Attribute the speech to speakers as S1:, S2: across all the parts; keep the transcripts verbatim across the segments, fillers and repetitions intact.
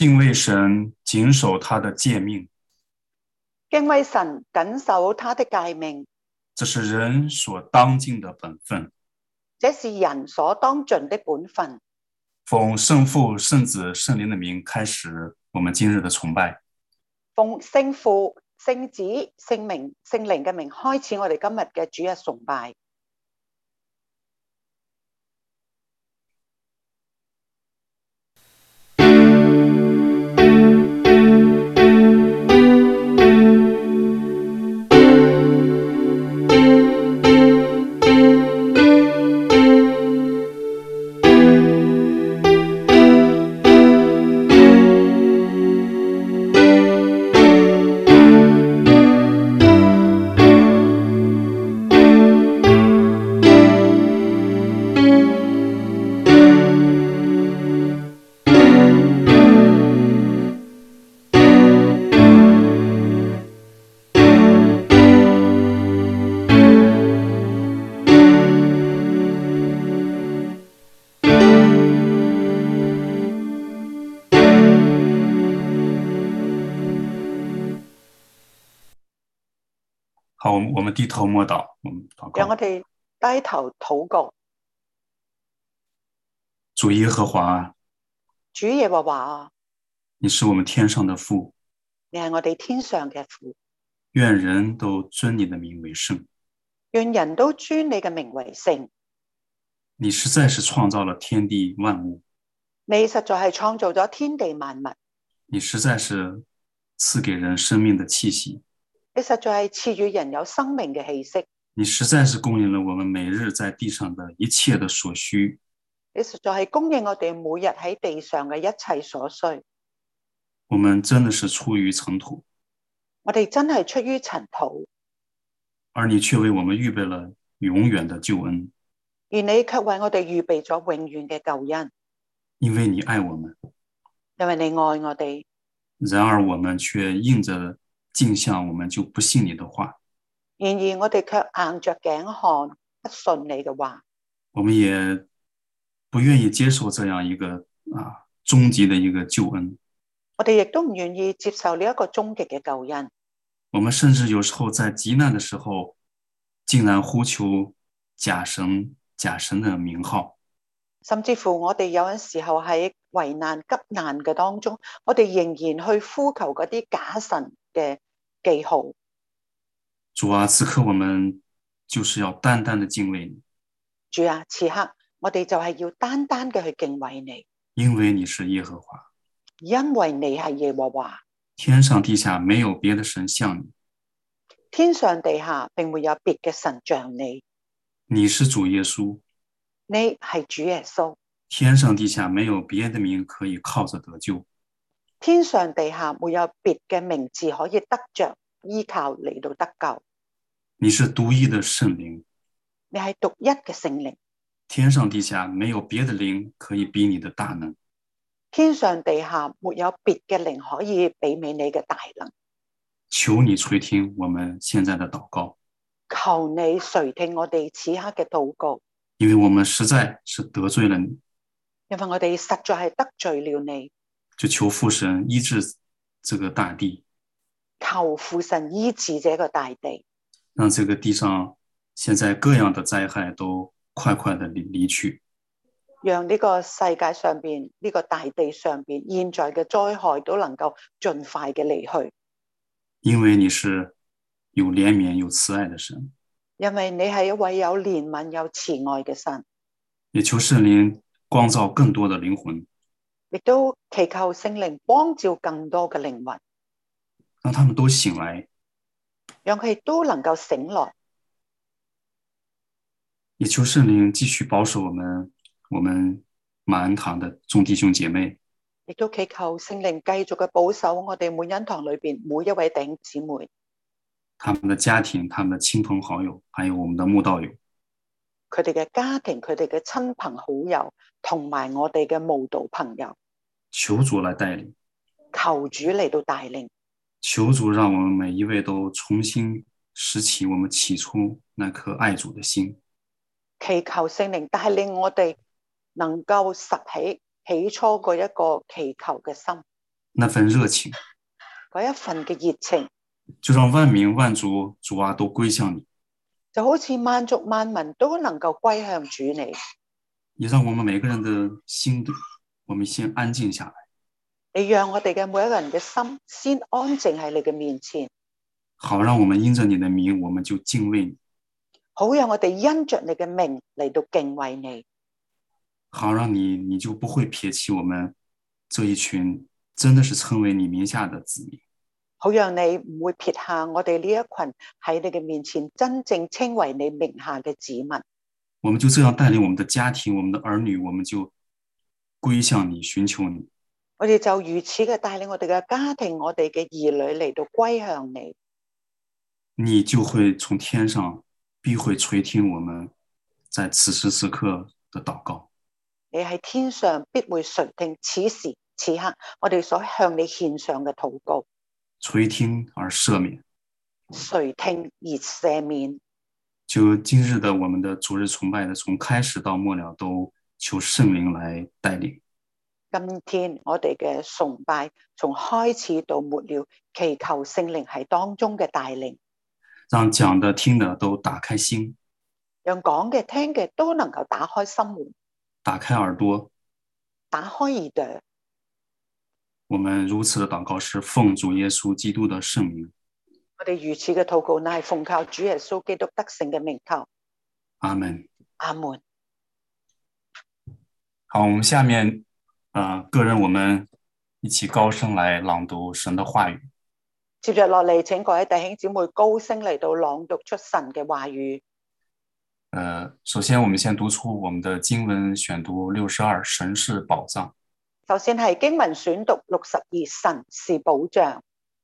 S1: 敬畏神，谨守他的诫命，
S2: 敬畏神，謹守他的誡命，
S1: 这是人所當盡的本分。
S2: 這是人所當盡的本分。
S1: 奉聖父、聖子、聖靈的名開始我們今日的崇拜。
S2: 奉聖父、聖子、聖名、聖靈嘅名開始我哋今日嘅主日崇拜。
S1: 好，我們我們低頭默禱，我們禱告。
S2: 讓我哋低頭禱告。
S1: 主耶和華，
S2: 主耶和華啊，
S1: 你是我們天上的父，
S2: 你係我哋天上嘅父，
S1: 願人都尊你的名為聖。
S2: 願人都尊你嘅名為聖。
S1: 你實在是創造了天地萬物，
S2: 你實在係創造咗天地萬物，
S1: 你實在是賜給人生命的氣息，
S2: 你實在係賜予人有生命嘅氣息，
S1: 你實在是供應了我們每日在地上的一切的所需。
S2: 你實在係供應我哋每日喺地上嘅一切所需。
S1: 我們真的是出於塵土，
S2: 我哋真係出於塵土，
S1: 而你卻為我們預備了永遠的救恩，
S2: 而你卻為我哋預備咗永遠嘅救恩，
S1: 因為你愛我們。
S2: 因為你愛我哋。
S1: 然而我們卻硬着頸項，我們就不信你的話。
S2: 然而我哋卻硬着頸項，不信你嘅話。
S1: 我們也不願意接受這樣一個啊終極的一個救恩。
S2: 我哋亦都唔願意接受呢一個終極嘅救恩。
S1: 我們甚至有時候在急難的時候，竟然呼求假神、假神的名號。
S2: 甚至乎我哋有陣時候喺危難急難嘅當中，我哋仍然去呼求嗰啲假神嘅記號。
S1: 主啊，此刻我們就是要單單的敬畏你。
S2: 主啊，此刻我哋就係要單單嘅去敬畏你，
S1: 因為你是耶和華，
S2: 因為你係耶和華，
S1: 天上地下沒有別的神像你，
S2: 天上地下並沒有別嘅神像你。
S1: 你是主耶穌，
S2: 你係主耶穌，
S1: 天上地下沒有別的名可以靠着得救，
S2: 天上地下沒有別嘅名字可以得着依靠嚟到得救。
S1: 你是獨一的聖靈，
S2: 你係獨一嘅聖靈，
S1: 天上地下沒有別的靈可以比你的大能，
S2: 天上地下沒有別嘅靈可以媲美你嘅大能。
S1: 求你垂聽我們現在的禱告，
S2: 求你垂聽我哋此刻嘅禱告，
S1: 因為我們實在是得罪了你，
S2: 因為我哋實在係得罪了你。
S1: 就求父神醫治這個大地，
S2: 求父神醫治這個大地，
S1: 讓這個地上現在各樣的災害都快快的離離去，
S2: 讓呢個世界上邊呢個大地上邊現在嘅災害都能夠盡快嘅離去。
S1: 因為你是有憐憫有慈愛的神，
S2: 因為你係一位有憐憫有慈愛嘅神。
S1: 也求聖靈光照更多的靈魂，
S2: 亦都祈求聖靈光照更多嘅靈魂，
S1: 讓他們都醒來，
S2: 讓佢哋都能夠醒來。
S1: 也求聖靈繼續保守我們我們馬恩堂的眾弟兄姐妹，
S2: 亦都祈求聖靈繼續嘅保守我哋滿恩堂裏邊每一位弟兄姊妹，
S1: 他們的家庭、他們的親朋好友，還有我們的慕道友，
S2: 佢哋嘅家庭、佢哋嘅親朋好友，同埋我哋嘅慕道朋友，
S1: 求主來帶領，
S2: 求主嚟到帶領，
S1: 求主讓我們每一位都重新拾起我們起初那顆愛主的心，
S2: 祈求聖靈帶領我哋能夠拾起起初嗰一個祈求嘅心，
S1: 那份热情，
S2: 嗰一份嘅熱情，
S1: 就讓萬民萬族主啊都歸向你，
S2: 就好似萬族萬民都能夠歸向主你。
S1: 也讓我們每個人的心，我們先安靜下來。
S2: 你讓我哋嘅每一個人嘅心先安靜喺你嘅面前，
S1: 好讓我們因着你的名，我們就敬畏你。
S2: 好讓我哋因着你嘅名嚟到敬畏你。
S1: 好讓你，你就不會撇棄我們這一群真的是稱為你名下的子民。
S2: 好讓你唔會撇下我哋呢一群喺你嘅面前真正稱為你名下嘅子民。
S1: 我們就這樣帶領我們的家庭，我們的兒女，我們就歸向你，尋求你。
S2: 我哋就如此嘅帶領我哋嘅家庭，我哋嘅兒女嚟到歸向你。
S1: 你就會從天上必會垂聽我們在此時此刻的禱告。
S2: 你喺天上必會垂聽此時此刻我哋所向你獻上嘅禱告，
S1: 垂聽而赦免，
S2: 垂聽而赦免。
S1: 就今日的我們的主日崇拜的從開始到末了，都求聖靈來帶領。
S2: 今天我哋嘅崇拜從開始到末了，祈求聖靈喺當中嘅帶領，
S1: 讓講的聽的都打開心，
S2: 讓講嘅聽嘅都能夠打開心門，
S1: 打開耳朵，
S2: 打開耳朵。
S1: 我們如此的禱告是奉主耶穌基督的聖名。
S2: 我哋如此嘅禱告，乃係奉靠主耶穌基督得勝嘅名求。
S1: 阿門。
S2: 阿門。
S1: 好，我們下面，呃，個人我們一起高聲來朗讀神的話語。
S2: 接着落嚟，請各位弟兄姊妹高聲嚟到朗讀出神嘅話語。
S1: 呃，首先我們先讀出我們的經文選讀六十二，神是寶藏。
S2: 首先係經文選讀六十二，神是保障。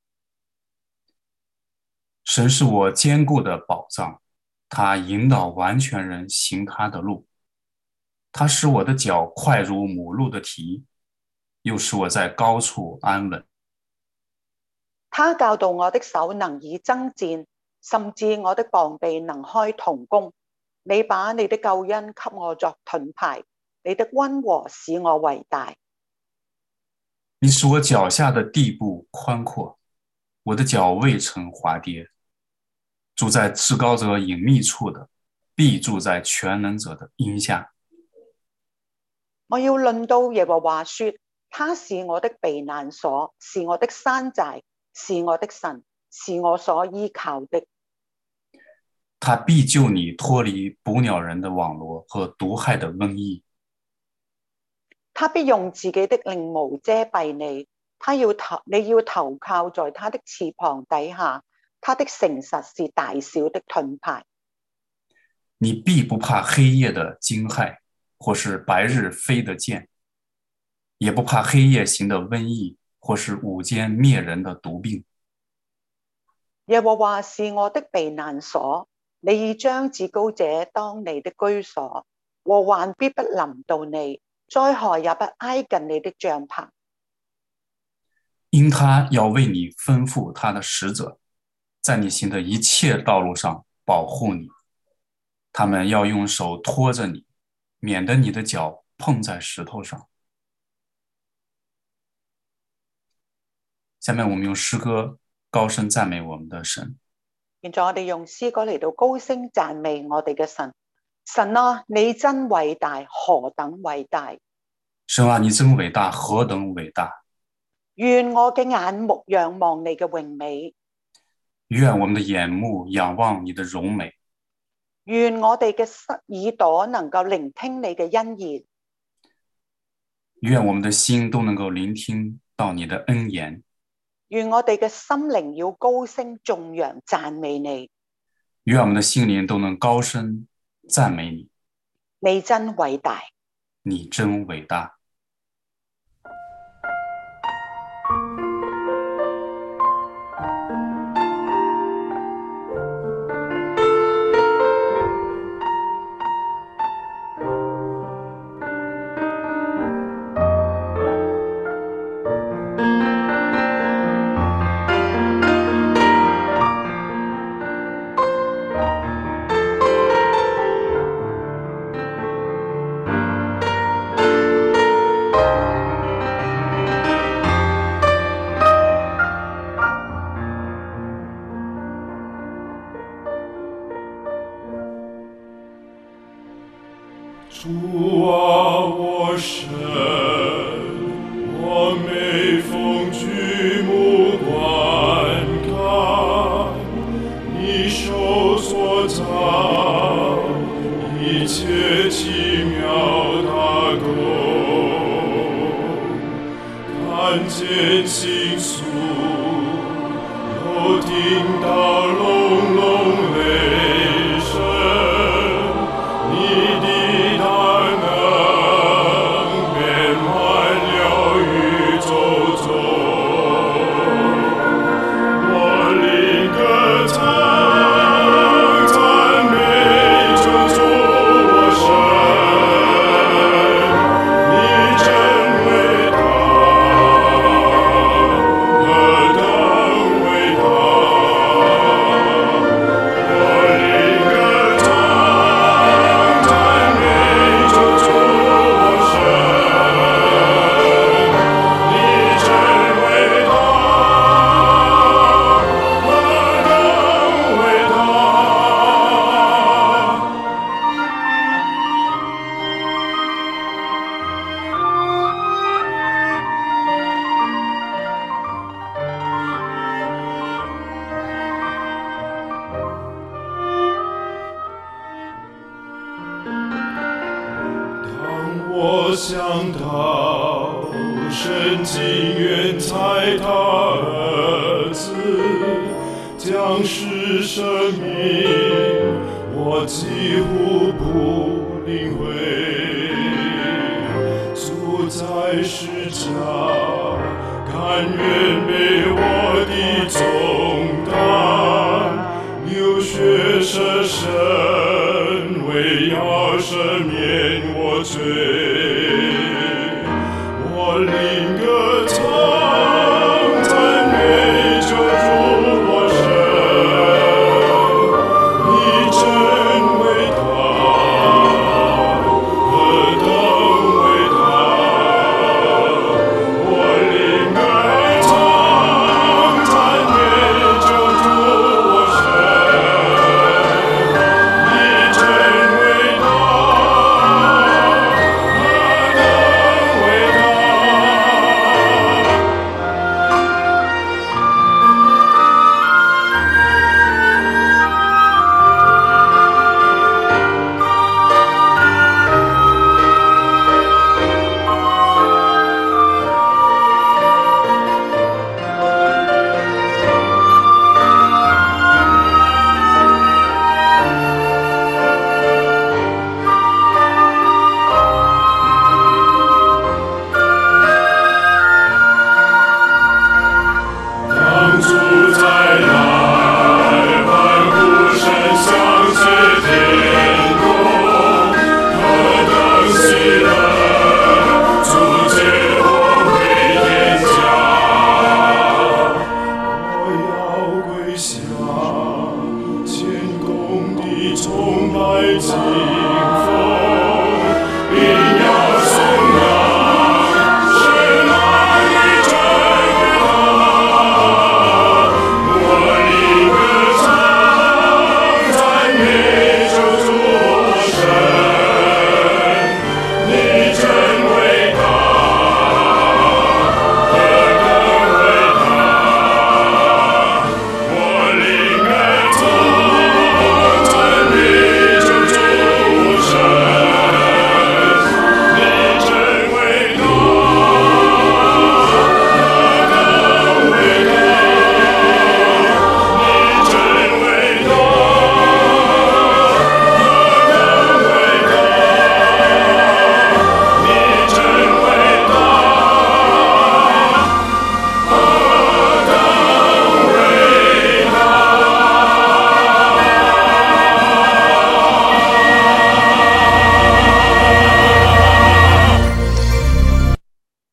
S1: 神是我堅固的寶藏，他引導完全人行他的路。他使我的腳快如母鹿的蹄，又使我在高處安穩。
S2: 他教導我的手能以爭戰，甚至我的膀臂能開銅弓。你把你的救恩給我作盾牌，你的溫和使我為大。
S1: 你使我腳下的地步寬闊，我的腳未曾滑跌。住在至高者隱秘處的，必住在全能者的蔭下。
S2: 我要論到耶和華說，他是我的避難所，是我的山寨，是我的神，是我所依靠的。
S1: 他必救你脫離捕鳥人的網羅和毒害的瘟疫。
S2: 他必用自己的翎毛遮蔽你，他要投你要投靠在他的翅膀底下，他的誠實是大小的盾牌。
S1: 你必不怕黑夜的驚駭，或是白日飛的箭，也不怕黑夜行的瘟疫，或是午間滅人的毒病。
S2: 耶和華是我的避難所，你已將至高者當你的居所，禍患必不臨到你，災害也不挨近你的帳棚。
S1: 因他要為你吩咐他的使者，在你行的一切道路上保護你，他們要用手托着你，免得你的腳碰在石頭上。下面我們用詩歌高聲讚美我們的神。
S2: 現在我哋用詩歌嚟到高聲讚美我哋嘅神。神啊，你真偉大，何等偉大！
S1: 神啊，你真偉大，何等偉大！
S2: 願我嘅眼目仰望你嘅榮美，
S1: 願我們的眼目仰望你的榮美。
S2: 願我哋嘅耳朵能夠聆聽你嘅恩言，
S1: 願我們的心都能夠聆聽到你的恩言。
S2: 願我哋嘅心靈要高聲頌揚讚美你，
S1: 願我們的心靈都能高聲讚美你。
S2: 你真偉大，
S1: 你真偉大。
S3: 主啊，我神，我每逢举目观看，你手所造一切奇妙大工，看见星宿，又听到隆隆雷声，你的大能遍满了宇宙中，我灵歌唱，赞美救主我神，你真伟大，何等伟大！我灵歌唱，赞美救主我神，你真伟大，何等伟大！当我想到神情愿猜他儿子将是生命，我几乎不领会。主在世上甘愿背我的重担，流血舍身，为要赦免我罪。我灵歌唱，赞美救主我神，你真伟大，何等伟大！我灵歌唱，赞美救主我神，你真伟大，何等伟大！当主再来，欢呼声响彻天空，何等喜乐！主接我回天家，我要归下，谦恭地崇拜敬奉，并要颂扬神啊，你真伟大！我灵歌唱，赞美救主我神，你真伟大，何等伟大！我灵歌唱，赞美救主我神，你真伟大，何等伟大！你真伟大，何等伟大！你真伟大，何等伟大！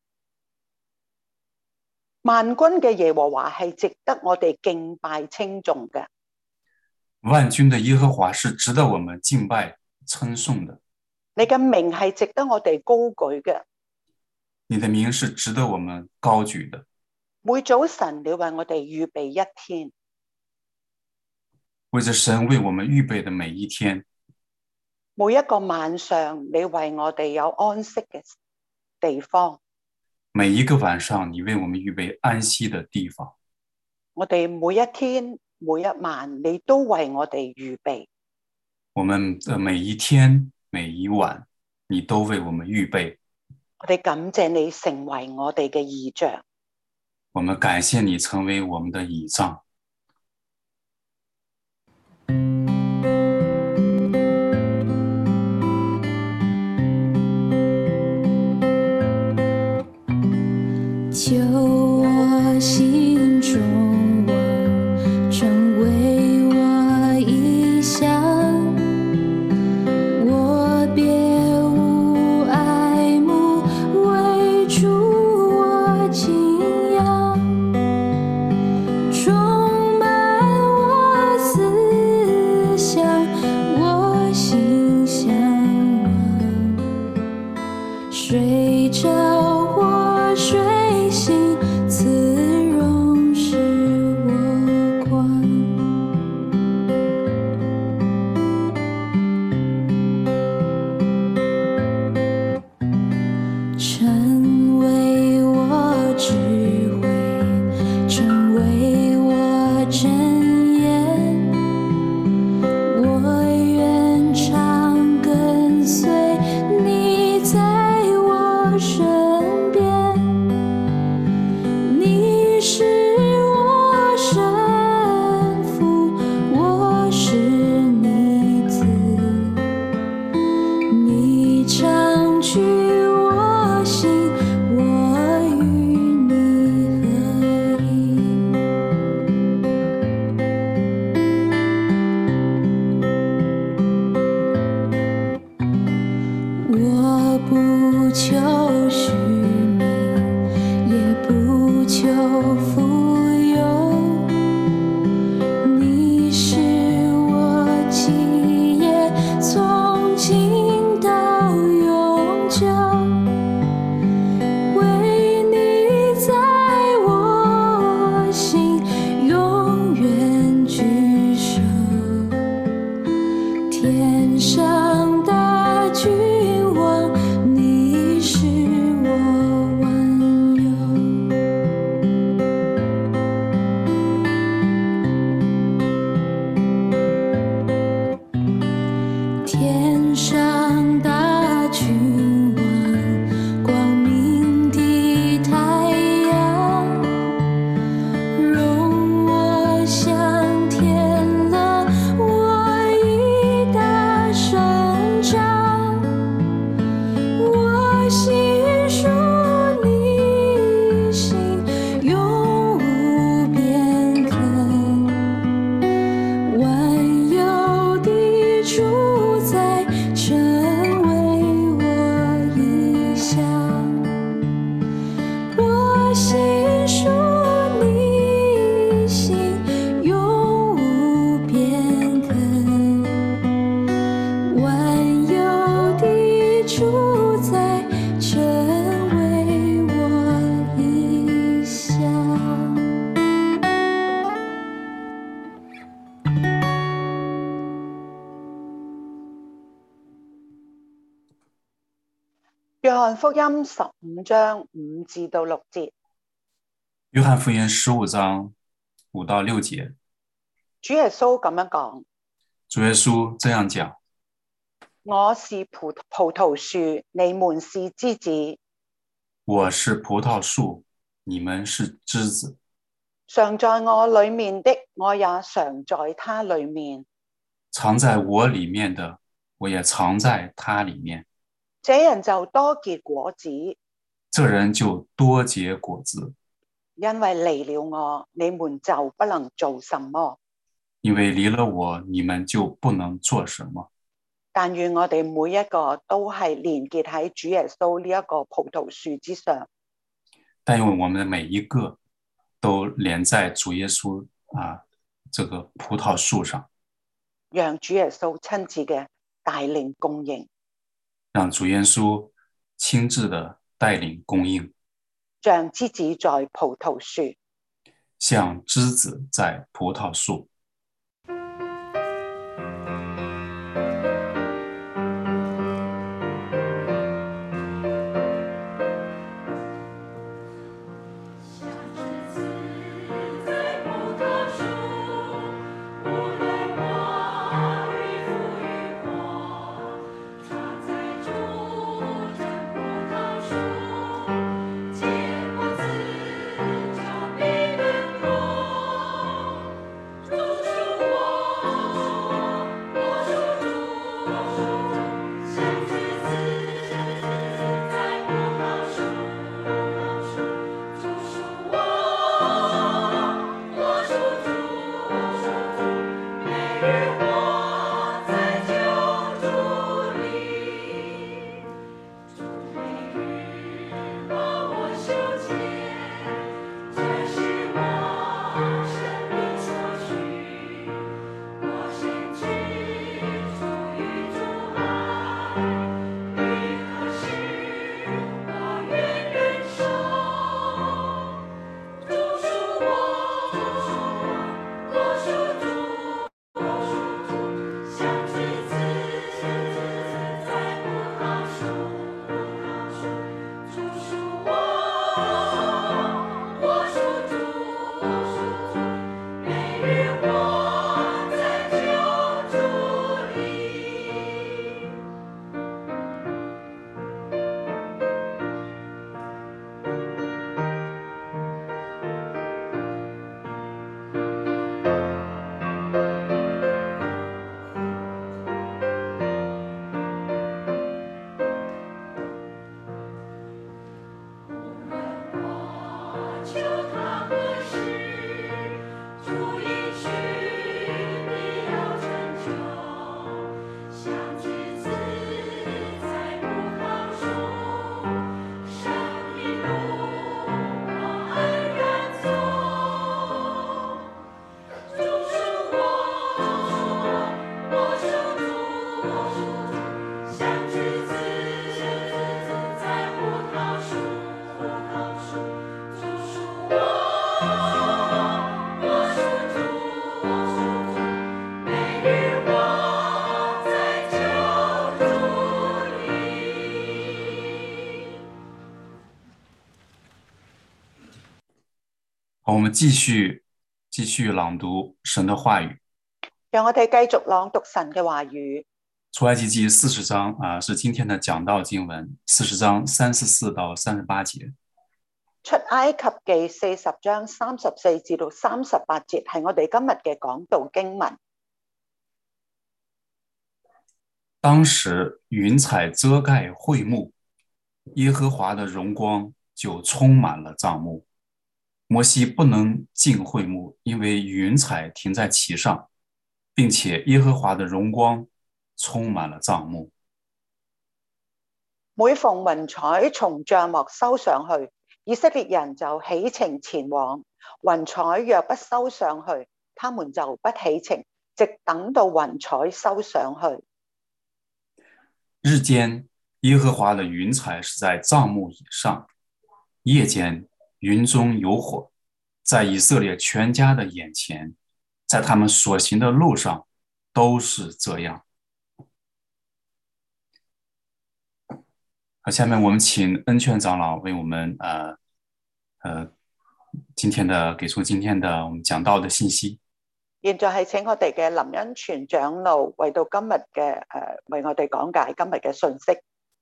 S2: 萬軍嘅耶和華係值得我哋敬拜稱頌嘅。
S1: 萬軍的耶和華是值得我們敬拜稱頌的，
S2: 你嘅名係值得我哋高舉嘅。
S1: 你的名是值得我們高舉的。
S2: 每早晨你為我哋預備一天，
S1: 為着神為我們預備的每一天，
S2: 每一個晚上，你為我哋有安息嘅地方。
S1: 每一個晚上，你為我們預備安息的地方。
S2: 我哋每一天、每一晚，你都為我哋預備。
S1: 我們的每一天、每一晚，你都為我們預備。
S2: 我哋感謝你成為我哋嘅異象。
S1: 我們感謝你成為我們的倚仗。
S4: 就我心中望，成為我異象，我別無愛慕，唯主我敬仰，充滿我思想，我心向往，隨着我水行，慈容是我光。成為我智慧，成為我真言，我願常跟隨你在我身邊。你是我生父，我是你子，你常居我心，我與你合一。我不求虛名，也不求富有，你是我基業，從今到永久。唯你在我心，永遠居首。天上的君王，你是我萬有。天上的君王，光明的太陽，容我向天樂，我以大聲唱，我心屬你心，永無變更。萬有的主宰，成為我異象。我心屬你心，永無變更。萬有的主宰，成為我異象。
S2: 約翰福音十五章五至到六節，
S1: 約翰福音十五章五到六節，
S2: 主耶穌咁樣講：
S1: 主耶穌這樣講：
S2: 我是葡葡萄樹，你們是枝子。
S1: 我是葡萄樹，你們是枝子。
S2: 常在我裡面的，我也常在他裡面。
S1: 藏在我裡面的，我也藏在他裡面。
S2: 這人就多結果子，
S1: 這人就多結果子，
S2: 因為離了我，你們就不能做什麼。
S1: 因為離了我，你們就不能做什麼。
S2: 但願我哋每一個都係連結喺主耶穌呢一個葡萄樹之上。
S1: 但願我們的每一個都連在主耶穌啊這個葡萄樹上，
S2: 讓主耶穌親自嘅帶領供應，
S1: 讓主耶穌親自的帶領供應，
S2: 像枝子在葡萄樹，
S1: 像枝子在葡萄樹。 好，我们继续继续朗读神的话语。
S2: 讓我哋繼續朗讀神嘅話語。
S1: 出埃及記四十章啊，是今天的講道經文，四十章三十四到三十八節。
S2: 出埃及記四十章三十四至到三十八節係我哋今日嘅講道經文。
S1: 當時雲彩遮蓋會幕，耶和華的榮光就充滿了帳幕。摩西不能進會幕，因為雲彩停在其上，並且耶和華的榮光充滿了帳幕。
S2: 每逢雲彩從帳幕收上去，以色列人就起程前往。雲彩若不收上去，他們就不起程，直等到雲彩收上去。
S1: 日間，耶和華的雲彩是在帳幕以上；夜間，雲中有火，在以色列全家的眼前，在他們所行的路上，都是這樣。好，下面我們請恩勸長老為我們呃呃今天的給出今天的我們講道的信息。
S2: 現在係請我哋嘅林恩全長老為到今日嘅誒為我哋講解今日嘅信息。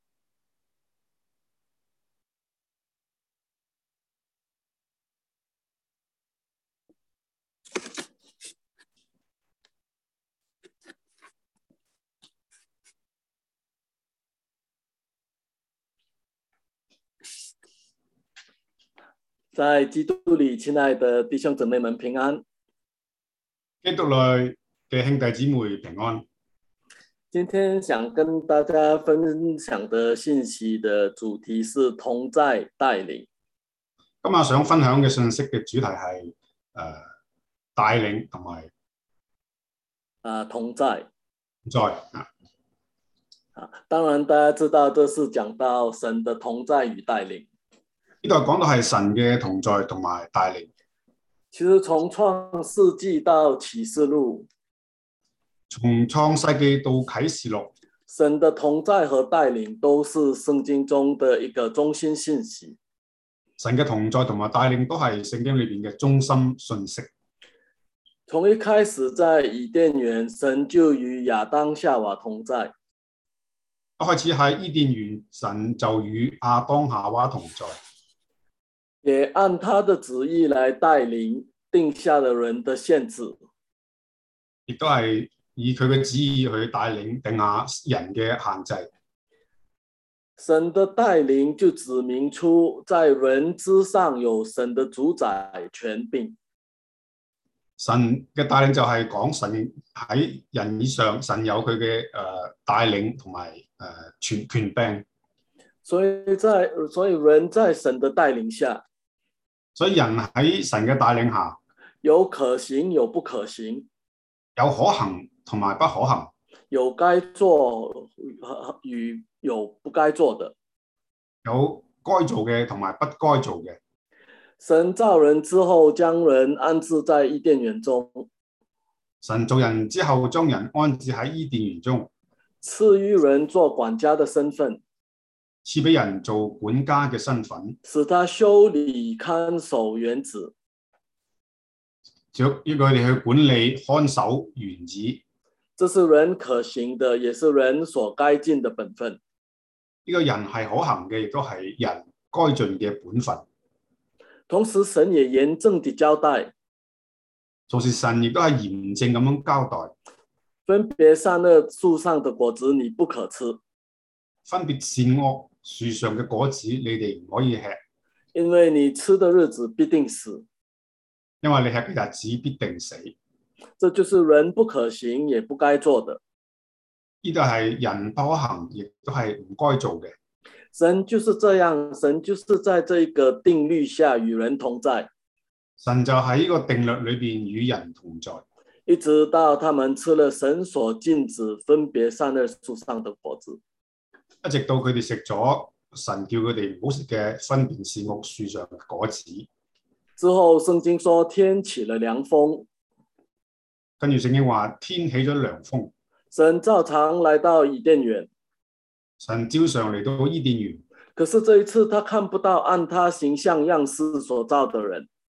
S5: 在基督裏，親愛的弟兄姊妹們平安。
S6: 基督裏嘅兄弟姊妹平安。
S5: 今天想跟大家分享的信息的主題是同在帶領。
S6: 今日想分享嘅信息嘅主題係誒、呃、帶領同埋
S5: 啊同在。
S6: 在啊，
S5: 啊，當然大家知道，這是講到神的同在與帶領。
S6: 呢度講到係神嘅同在同埋帶領。
S5: 其實從創世紀到啟示錄，
S6: 從創世紀到啟示錄，
S5: 神的同在和帶領都是聖經中的一個中心信息。
S6: 神嘅同在同埋帶領都係聖經裏邊嘅中心信息。
S5: 從一開始在伊甸園，神就與亞當夏娃同在。
S6: 一開始喺伊甸園，神就與亞當夏娃同在。
S5: 也按他的旨意來帶領，定下了人的限制，
S6: 亦都係以佢嘅旨意去帶領，定下人嘅限制。
S5: 神的帶領就指明出，在人之上有神的主宰權柄。
S6: 神嘅帶領就係講神喺人以上，神有佢嘅誒帶領同埋誒權權柄。
S5: 所以在所以人在神的帶領下。
S6: 所以人喺神嘅帶領下，
S5: 有可行有不可行，
S6: 有可行同埋不可行，
S5: 有該做與有不該做的，
S6: 有該做嘅同埋不該做嘅。
S5: 神造人之後，將人安置在伊甸園中。
S6: 神造人之後，將人安置喺伊甸園中，
S5: 賜予人做管家的身份。
S6: 賜俾人做管家嘅身份，
S5: 使他修理看守園子，
S6: 要要佢哋去管理看守園子。
S5: 這是人可行的，也是人所該盡的本分。
S6: 呢個人係可行嘅，亦都係人該盡嘅本分。
S5: 同時，神也嚴正地交代，
S6: 同時神亦都係嚴正咁樣交代，
S5: 分別善惡樹上的果子你不可吃，
S6: 分別善惡樹上嘅果子，你哋唔可以吃，
S5: 因為你吃的日子必定死。
S6: 因為你吃嘅日子必定死。
S5: 這就是人不可行也不該做的。
S6: 呢度係人不可行，亦都係唔該做嘅。
S5: 神就是這樣，神就是在這個定律下與人同在。
S6: 神就喺呢個定律裏邊與人同在，
S5: 一直到他們吃了神所禁止分別善惡樹上的果子。
S6: 一直到佢哋食咗神叫佢哋唔好食嘅分別善惡樹上嘅果子
S5: 之後，聖經說天起了涼風，
S6: 跟住聖經話天起咗涼風，
S5: 神照常來到伊甸園，
S6: 神照常嚟到伊甸園。
S5: 可是這一次他看不到按他形象樣式所造的人，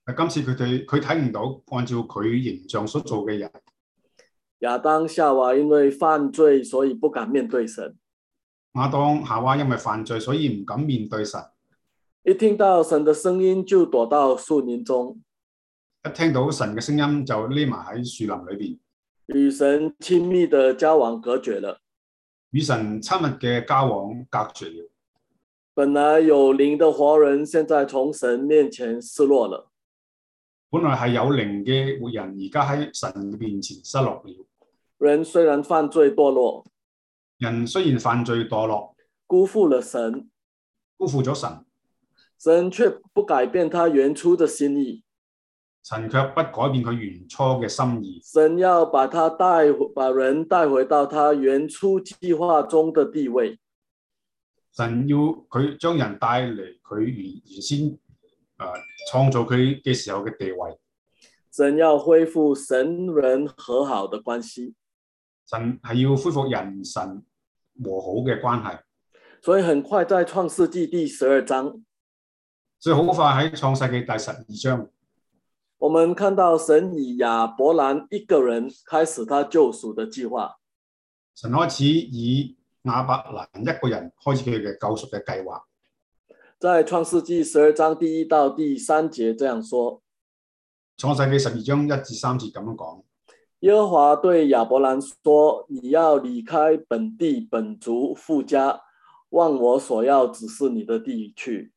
S6: 但今次佢哋佢睇唔到按照佢形象所做嘅人。
S5: 亞當夏娃因為犯罪，所以不敢面對神。
S6: 亞當夏娃因為犯罪，所以唔敢面對神。
S5: 一聽到神的聲音，就躲到樹林中。
S6: 一聽到神嘅聲音，就匿埋喺樹林裏邊，
S5: 與神親密的交往隔絕了。
S6: 與神親密嘅交往隔絕了。
S5: 本來有靈的活人，現在從神面前失落了。
S6: 本來係有靈嘅活人，而家喺神面前失落了。
S5: 人雖然犯罪墮落，
S6: 人雖然犯罪墮落，
S5: 辜負了神，
S6: 辜負咗神，
S5: 神卻不改變他原初的心意。
S6: 神卻不改變佢原初嘅心意。
S5: 神要把他帶，把人帶回到他原初計劃中的地位。
S6: 神要佢將人帶嚟佢原原先誒、呃、創造佢嘅時候嘅地位。
S5: 神要恢復神人和好的關係。
S6: 神係要恢復人神和好嘅關係。
S5: 所以很快在創世紀第十二章，
S6: 所以好快喺創世紀第十二章，
S5: 我們看到神以亞伯蘭一個人開始他救贖的計劃。
S6: 神開始以亞伯蘭一個人開始佢嘅救贖嘅計劃。
S5: 在創世紀十二章第一到第三節這樣說：
S6: 創世紀十二章一至三節咁樣講。
S5: 耶和華對亞伯蘭說：你要離開本地本族父家，往我所要指示你的地去。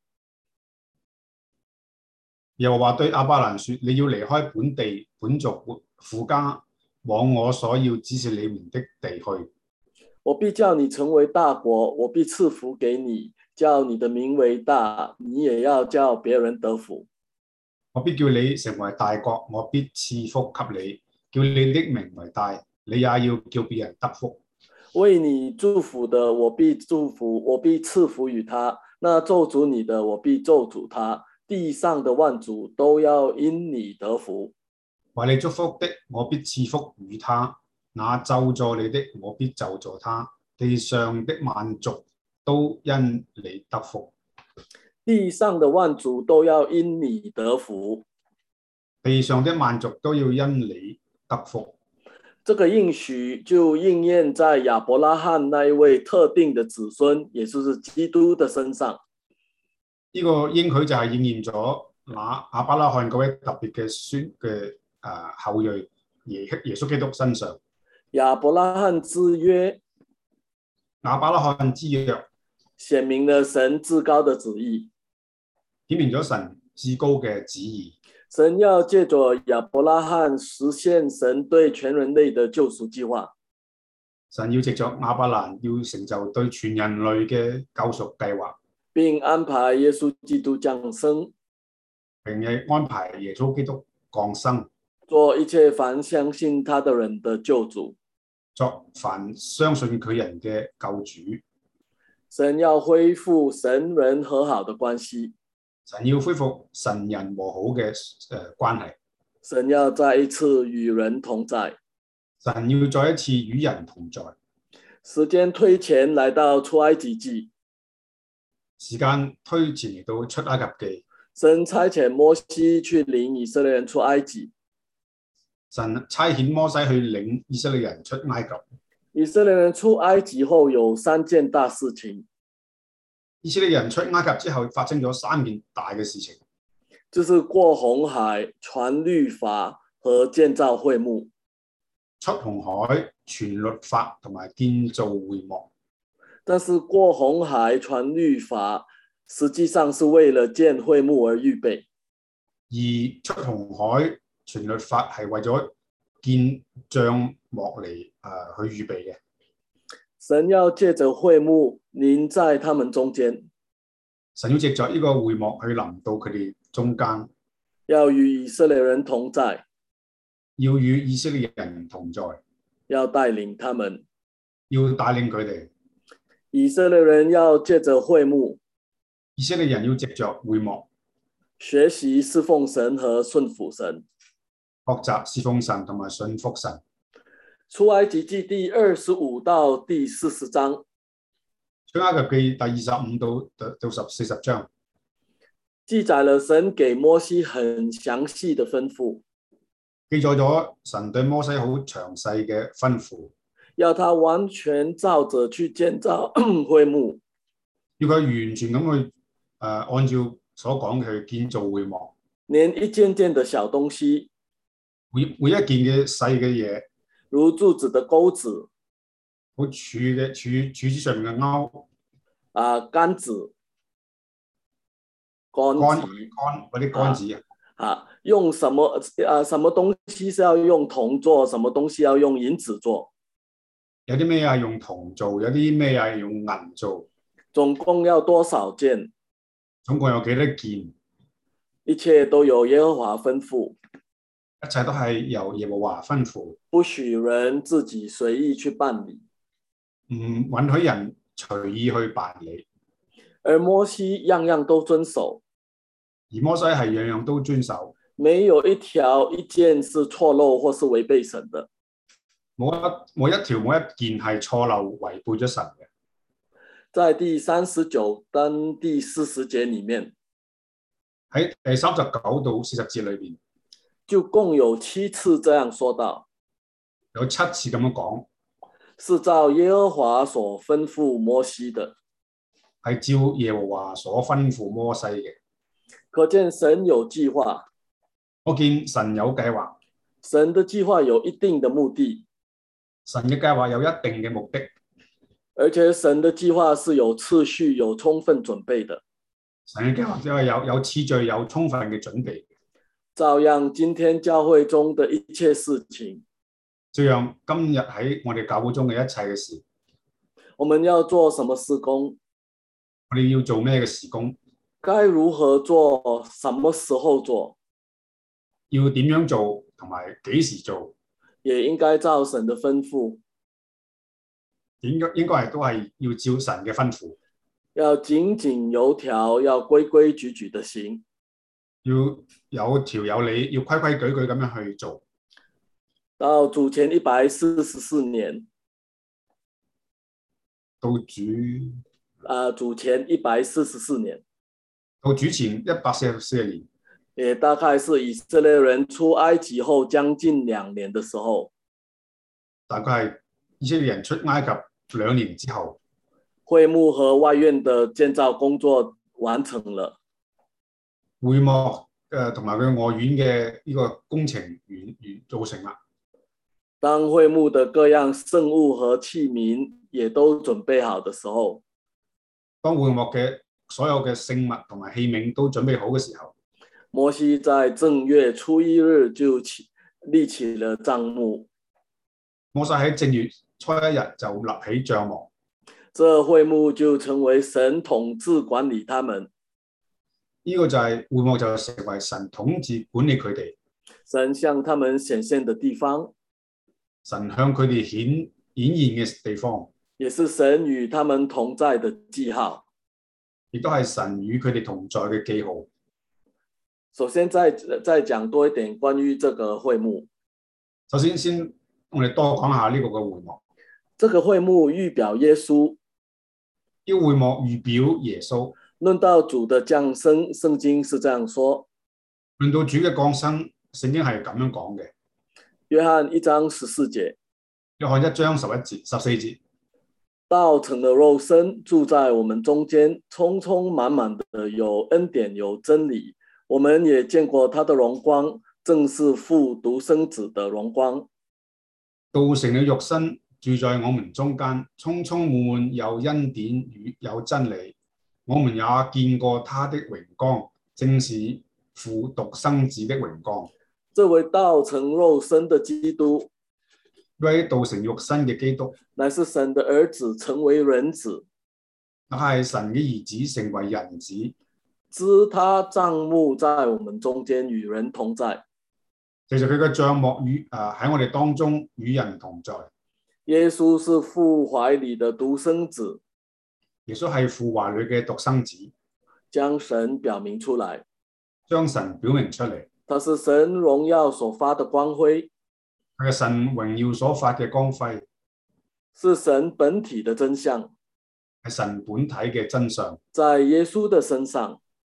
S6: 耶和華對亞伯蘭說：你要離開本地本族父家，往我所要指示你們的地去。
S5: 我必叫你成為大國，我必賜福給你，叫你的名為大，你也要叫別人得福。
S6: 我必叫你成為大國，我必賜福給你，叫你的名為大，你也要叫別人得福。
S5: 為你祝福的，我必祝福，我必賜福與他；那咒詛你的，我必咒詛他。地上的萬族都要因你得福。
S6: 為你祝福的，我必賜福與他；那咒詛你的，我必咒詛他。地上的萬族都因你得福。
S5: 地上的萬族都要因你得福。
S6: 地上的萬族都要因你得福。
S5: 這個應許就應驗在亞伯拉罕那一位特定的子孫，也就是基督的身上。
S6: 呢個應許就係應驗咗那亞伯拉罕嗰位特別嘅孫嘅誒後裔耶耶穌基督身上。
S5: 亞伯拉罕之約，
S6: 亞伯拉罕之約
S5: 顯明了神至高的旨意，
S6: 顯明咗神至高嘅旨意。
S5: 神要借着亞伯拉罕實現神對全人類的救贖計劃。
S6: 神要藉着亞伯蘭要成就對全人類嘅救贖計劃，
S5: 並安排耶穌基督降生，
S6: 並係安排耶穌基督降生，
S5: 做一切凡相信他的人的救主，
S6: 作凡相信佢人嘅救主。
S5: 神要恢復神人和好的關係，
S6: 神要恢復神人和好嘅誒關係。
S5: 神要再一次與人同在，
S6: 神要再一次與人同在。
S5: 時間推前來到出埃及記，
S6: 時間推前嚟到出埃及記，
S5: 神差遣摩西去領以色列人出埃及，
S6: 神差遣摩西去領以色列人出埃及。
S5: 以色列人出埃及後有三件大事情，
S6: 以色列人出埃及之後發生咗三件大嘅事情，
S5: 就是過紅海、傳律法和建造會幕。
S6: 出紅海、傳律法同埋建造會幕。
S5: 但是過紅海、傳律法實際上是為了建會幕而預備，
S6: 而出紅海、傳律法係為咗建帳幕嚟誒、呃、去預備嘅。
S5: 神要借着會幕臨在他們中間，
S6: 神要藉着呢個會幕去臨到佢哋中間，
S5: 要與以色列人同在，
S6: 要與以色列人同在，
S5: 要帶領他們，
S6: 要帶領佢哋。
S5: 以色列人要借着會幕，
S6: 以色列人要藉着會幕
S5: 學習侍奉神和順服神，
S6: 學習侍奉神同埋順服神。
S5: 出埃及記第二十五到第四十章，
S6: 出埃及記第二十五到到十四十章，
S5: 記載了神給摩西很詳細的吩咐，
S6: 記載咗神對摩西好詳細嘅吩咐，
S5: 要他完全照着去建造會幕，
S6: 要佢完全咁去誒、呃、按照所講嘅去建造會幕，
S5: 連一件件的小東西，
S6: 每每一件嘅細嘅嘢，
S5: 如柱子的鈎子
S6: 好柱嘅柱柱子上面嘅鈎
S5: 啊、杆子、杆
S6: 杆
S5: 子
S6: 杆嗰啲杆子啊，
S5: 啊，用什麼啊？什麼東西是要用銅做，什麼東西要用銀子做？
S6: 有啲咩係用銅做，有啲咩係用銀做，
S5: 總共要多少件？
S6: 總共有幾多件？
S5: 一切都由耶和華吩咐，
S6: 一切都係由耶和華吩咐，
S5: 不許人自己隨意去辦理。
S6: 唔允許人隨意去辦理。
S5: 而摩西樣樣都遵守，
S6: 而摩西係樣樣都遵守，
S5: 沒有一條一件是錯漏或是違背神的。
S6: 冇一冇一條冇一件係錯漏違背咗神嘅。
S5: 在第三十九跟第四十節裡面，
S6: 喺第三十九到四十節裏邊，
S5: 就共有七次這樣說到，
S6: 有七次咁樣講，
S5: 是照耶和華所吩咐摩西的。
S6: 係照耶和華所吩咐摩西嘅。
S5: 可見神有計劃，
S6: 我見神有計劃，
S5: 神的計劃有一定的目的，
S6: 神嘅計劃有一定嘅目的，
S5: 而且神的計劃是有次序、有充分準備的。
S6: 神嘅計劃就係有有次序、有充分嘅準備。
S5: 照樣今天教會中的一切事情，
S6: 照樣今日喺我哋教會中嘅一切嘅事，
S5: 我們要做什麼事工？
S6: 我哋要做咩嘅事工？
S5: 該如何做？什麼時候做？
S6: 要點樣做同埋幾時做？
S5: 也應該照神的吩咐，
S6: 應該應該係都係要照神嘅吩咐，
S5: 要井井有條，要規規矩矩的行，
S6: 要有條有理，要規規矩矩咁樣去做。
S5: 到主前一百四十四年，
S6: 到主
S5: 啊，主前一百四十四年，
S6: 到主前一百四十四年，
S5: 也大概是以色列人出埃及後將近兩年的時候，
S6: 大概係以色列人出埃及兩年之後，
S5: 會幕和外院的建造工作完成了。
S6: 會幕誒同埋佢外院嘅呢個工程完完做成啦。
S5: 當會幕的各樣聖物和器皿也都準備好的時候，
S6: 當會幕嘅所有嘅聖物同埋器皿都準備好嘅時候，
S5: 摩西在正月初一日就起立起了帳幕。
S6: 摩西喺正月初一日就立起帳幕，
S5: 這會幕就成為神統治管理他們。
S6: 呢、這個就係、是、會幕就成為神統治管理佢哋，
S5: 神向他們顯現的地方，
S6: 神向佢哋顯顯現嘅地方，
S5: 也是神與他們同在的記號，
S6: 亦都係神與佢哋同在嘅記號。
S5: 首先再再講多一點關於這個會幕。
S6: 首先先我哋多講下呢個嘅會幕。
S5: 這個會幕預表耶穌，
S6: 呢個會幕預表耶穌。
S5: 論到主的降生，聖經是這樣說。
S6: 論到主嘅降生，聖經係咁樣講嘅。
S5: 約翰一章十四節。
S6: 約翰一章十一節、十四節。
S5: 道成了肉身，住在我們中間，充充滿滿的有恩典有真理。我們也見過他的榮光，正是父獨生子的榮光。
S6: 道成了肉身，住在我們中間，充充滿滿有恩典與有真理。我們也見過他的榮光，正是父獨生子的榮光。
S5: 這位道成肉身的基督，
S6: 呢位道成肉身嘅基督，
S5: 乃是神的兒子，成為人子。
S6: 那係神嘅兒子，成為人子。
S5: 知他帳幕在我們中間，與人同在。
S6: 其實佢嘅帳幕與誒喺我哋當中與人同在。
S5: 耶穌是父懷裡的獨生子。
S6: 耶穌係父懷裡嘅獨生子，
S5: 將神表明出來，
S6: 將神表明出嚟。
S5: 他是神榮耀所發的光輝，
S6: 佢係神榮耀所發嘅光輝，
S5: 是神本體的真相，
S6: 係神本體嘅真相。
S5: 在耶穌的身上，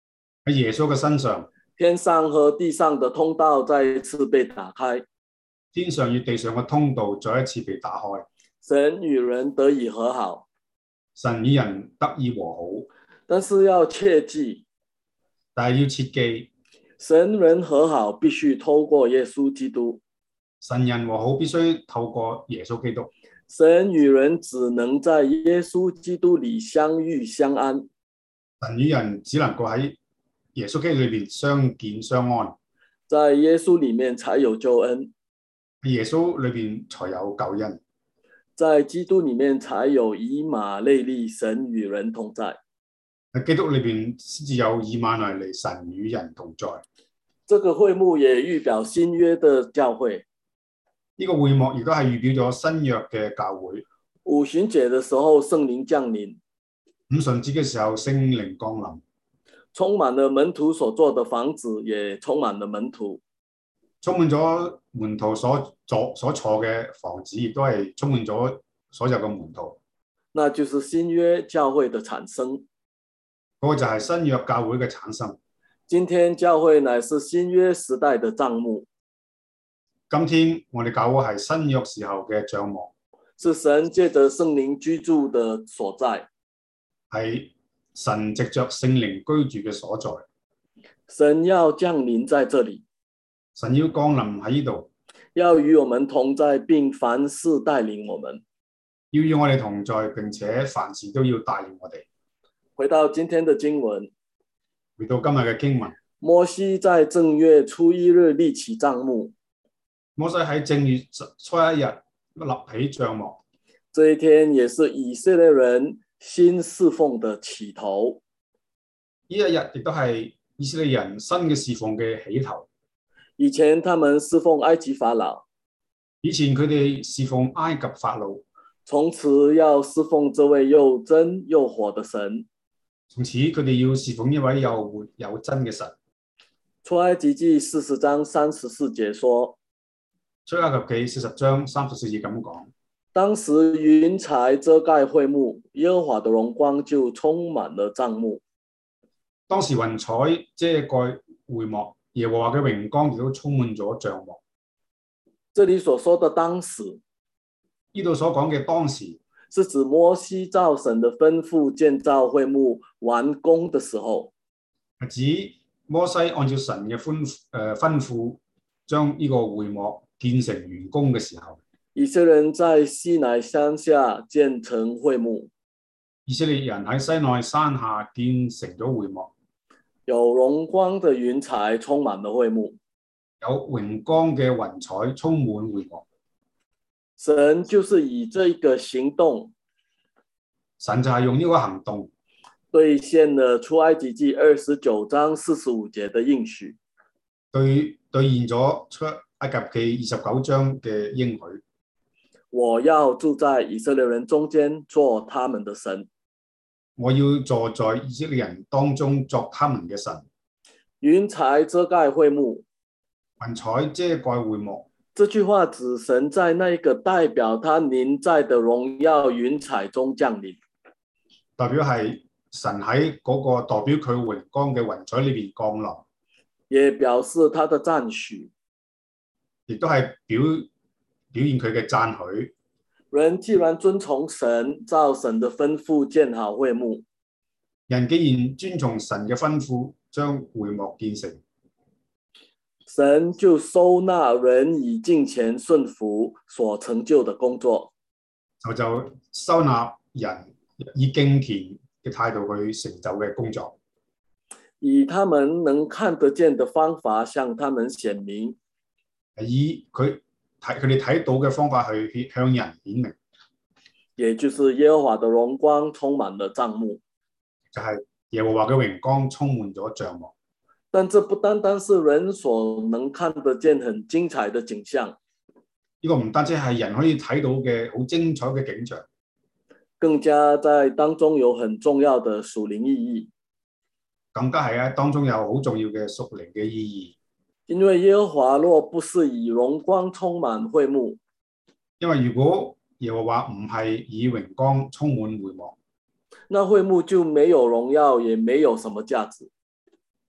S6: 喺耶穌嘅身上，
S5: 天上和地上的通道再一次被打開，
S6: 天上與地上嘅通道再一次被打開，
S5: 神與人得以和好。
S6: 神與人得以和好。
S5: 但是要切記，
S6: 但係要切記，
S5: 神人和好必須透過耶穌基督，
S6: 神人和好必須透過耶穌基督。
S5: 神與人只能在耶穌基督裏相遇相安，
S6: 神與人只能夠喺耶穌基督裏邊相見相安，
S5: 在耶穌裏面才有救恩，
S6: 喺耶穌裏邊才有救恩，
S5: 在基督裏面才有以馬內利，神與人同在。
S6: 喺基督裏邊先至有以馬內利，神與人同在。
S5: 這個會幕也預表新約的教會。
S6: 呢個會幕亦都係預表咗新約嘅教會。
S5: 五旬節嘅時候，聖靈降臨；
S6: 五旬節嘅時候，聖靈降臨，
S5: 充滿了門徒所做的房子，也充滿了門徒。
S6: 充滿咗門徒所坐所坐嘅房子，亦都係充滿咗所有嘅門徒。
S5: 那就是新約教會的產生。
S6: 嗰個就係新約教會嘅產生。
S5: 今天教會乃是新約時代的帳幕。
S6: 今天我哋教會係新約時候嘅帳幕，
S5: 是神借着聖靈居住的所在，
S6: 係神藉着聖靈居住嘅所在。
S5: 神要降臨在這裡，
S6: 神要降臨喺呢度，
S5: 要與我們同在，並凡事帶領我們。
S6: 要與我哋同在，並且凡事都要帶領我哋。
S5: 回到今天的經文，
S6: 回到今日嘅經文，
S5: 摩西在正月初一日立起帳幕。
S6: 摩西喺正月初一日立起帳幕，
S5: 這一天也是以色列人新侍奉的起頭。
S6: 呢一日亦都係以色列人新嘅侍奉嘅起頭。
S5: 以前他們侍奉埃及法老，
S6: 以前佢哋侍奉埃及法老，
S5: 從此要侍奉這位又真又活的神。
S6: 從此佢哋要侍奉一位又活又真嘅神。
S5: 出埃及記四十章三十四節說，
S6: 出埃及記四十章三十四節咁講，
S5: 當時雲彩遮蓋會幕，耶和華的榮光就充滿了帳幕。
S6: 當時雲彩遮蓋會幕，耶和華嘅榮光亦都充滿咗帳幕。
S5: 這裡所說的當時，
S6: 呢度所講嘅當時，
S5: 是指摩西照神的吩咐建造會幕完工的時候，
S6: 係指摩西按照神嘅吩誒、呃、吩咐，將呢個會幕建成完工嘅時候，
S5: 以色列人在西乃山下建成會幕，
S6: 以色列人喺西奈山下建成咗會幕，
S5: 有榮光的雲彩充滿了會幕，
S6: 有榮光嘅雲彩充滿會幕。
S5: 神就是以這一個行動，
S6: 神就係用呢個行動
S5: 兌現了出埃及記二十九章四十五節的應許，
S6: 對兌現咗出埃及記二十九章嘅應許。
S5: 我要住在以色列人中間，做他們的神。
S6: 我要坐在以色列人當中，作他們嘅神。
S5: 雲彩遮蓋會幕，
S6: 雲彩遮蓋會幕。
S5: 這句話指神在那一個代表他臨在的榮耀雲彩中降臨，
S6: 代表係神喺嗰個代表佢榮光嘅雲彩裏邊降臨，
S5: 也表示他的讚許，
S6: 亦都係表表現佢嘅讚許。
S5: 人既然遵從神，照神的吩咐建好會幕，
S6: 人既然遵從神嘅吩咐，將會幕建成，
S5: 神就收納人以敬虔順服所成就的工作，
S6: 就就收納人以敬虔嘅態度去成就嘅工作，
S5: 以他們能看得見的方法向他們顯明，
S6: 以佢睇佢哋睇到嘅方法去向人顯明，
S5: 也就是耶和華的榮光充滿了帳幕，
S6: 就係耶和華嘅榮光充滿咗帳幕。
S5: 但這不單單是人所能看得見很精彩的景象，
S6: 呢個唔單止係人可以睇到嘅好精彩嘅景象，
S5: 更加在當中有很重要的屬靈意義，
S6: 更加係喺當中有好重要嘅屬靈嘅意義。
S5: 因為耶和華若不是以榮光充滿會幕，
S6: 因為如果耶和華唔係以榮光充滿會幕，
S5: 那會幕就沒有榮耀，也沒有什麼價值。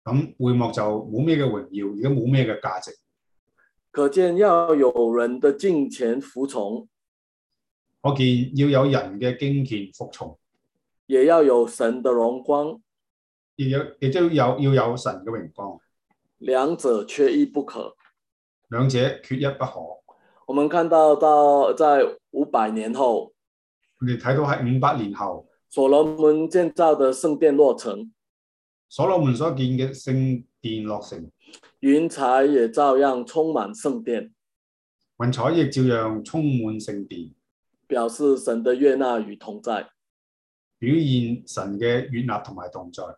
S6: 咁會幕就冇咩嘅榮耀，而家冇咩嘅價值。
S5: 可見要有人的敬虔服從，
S6: 可見要有人嘅敬虔服從，
S5: 也要有神的榮光，
S6: 亦有亦都有要有神嘅榮光，
S5: 兩者缺一不可。
S6: 兩者缺一不可。
S5: 我們看到到在五百年後，
S6: 我哋睇到喺五百年後，
S5: 所羅門建造的聖殿落成，
S6: 所羅門所建嘅聖殿落成，
S5: 雲彩也照樣充滿聖殿，
S6: 雲彩亦照樣充滿聖殿，
S5: 表示神的悅納與同在，
S6: 表現神嘅悅納同埋同在。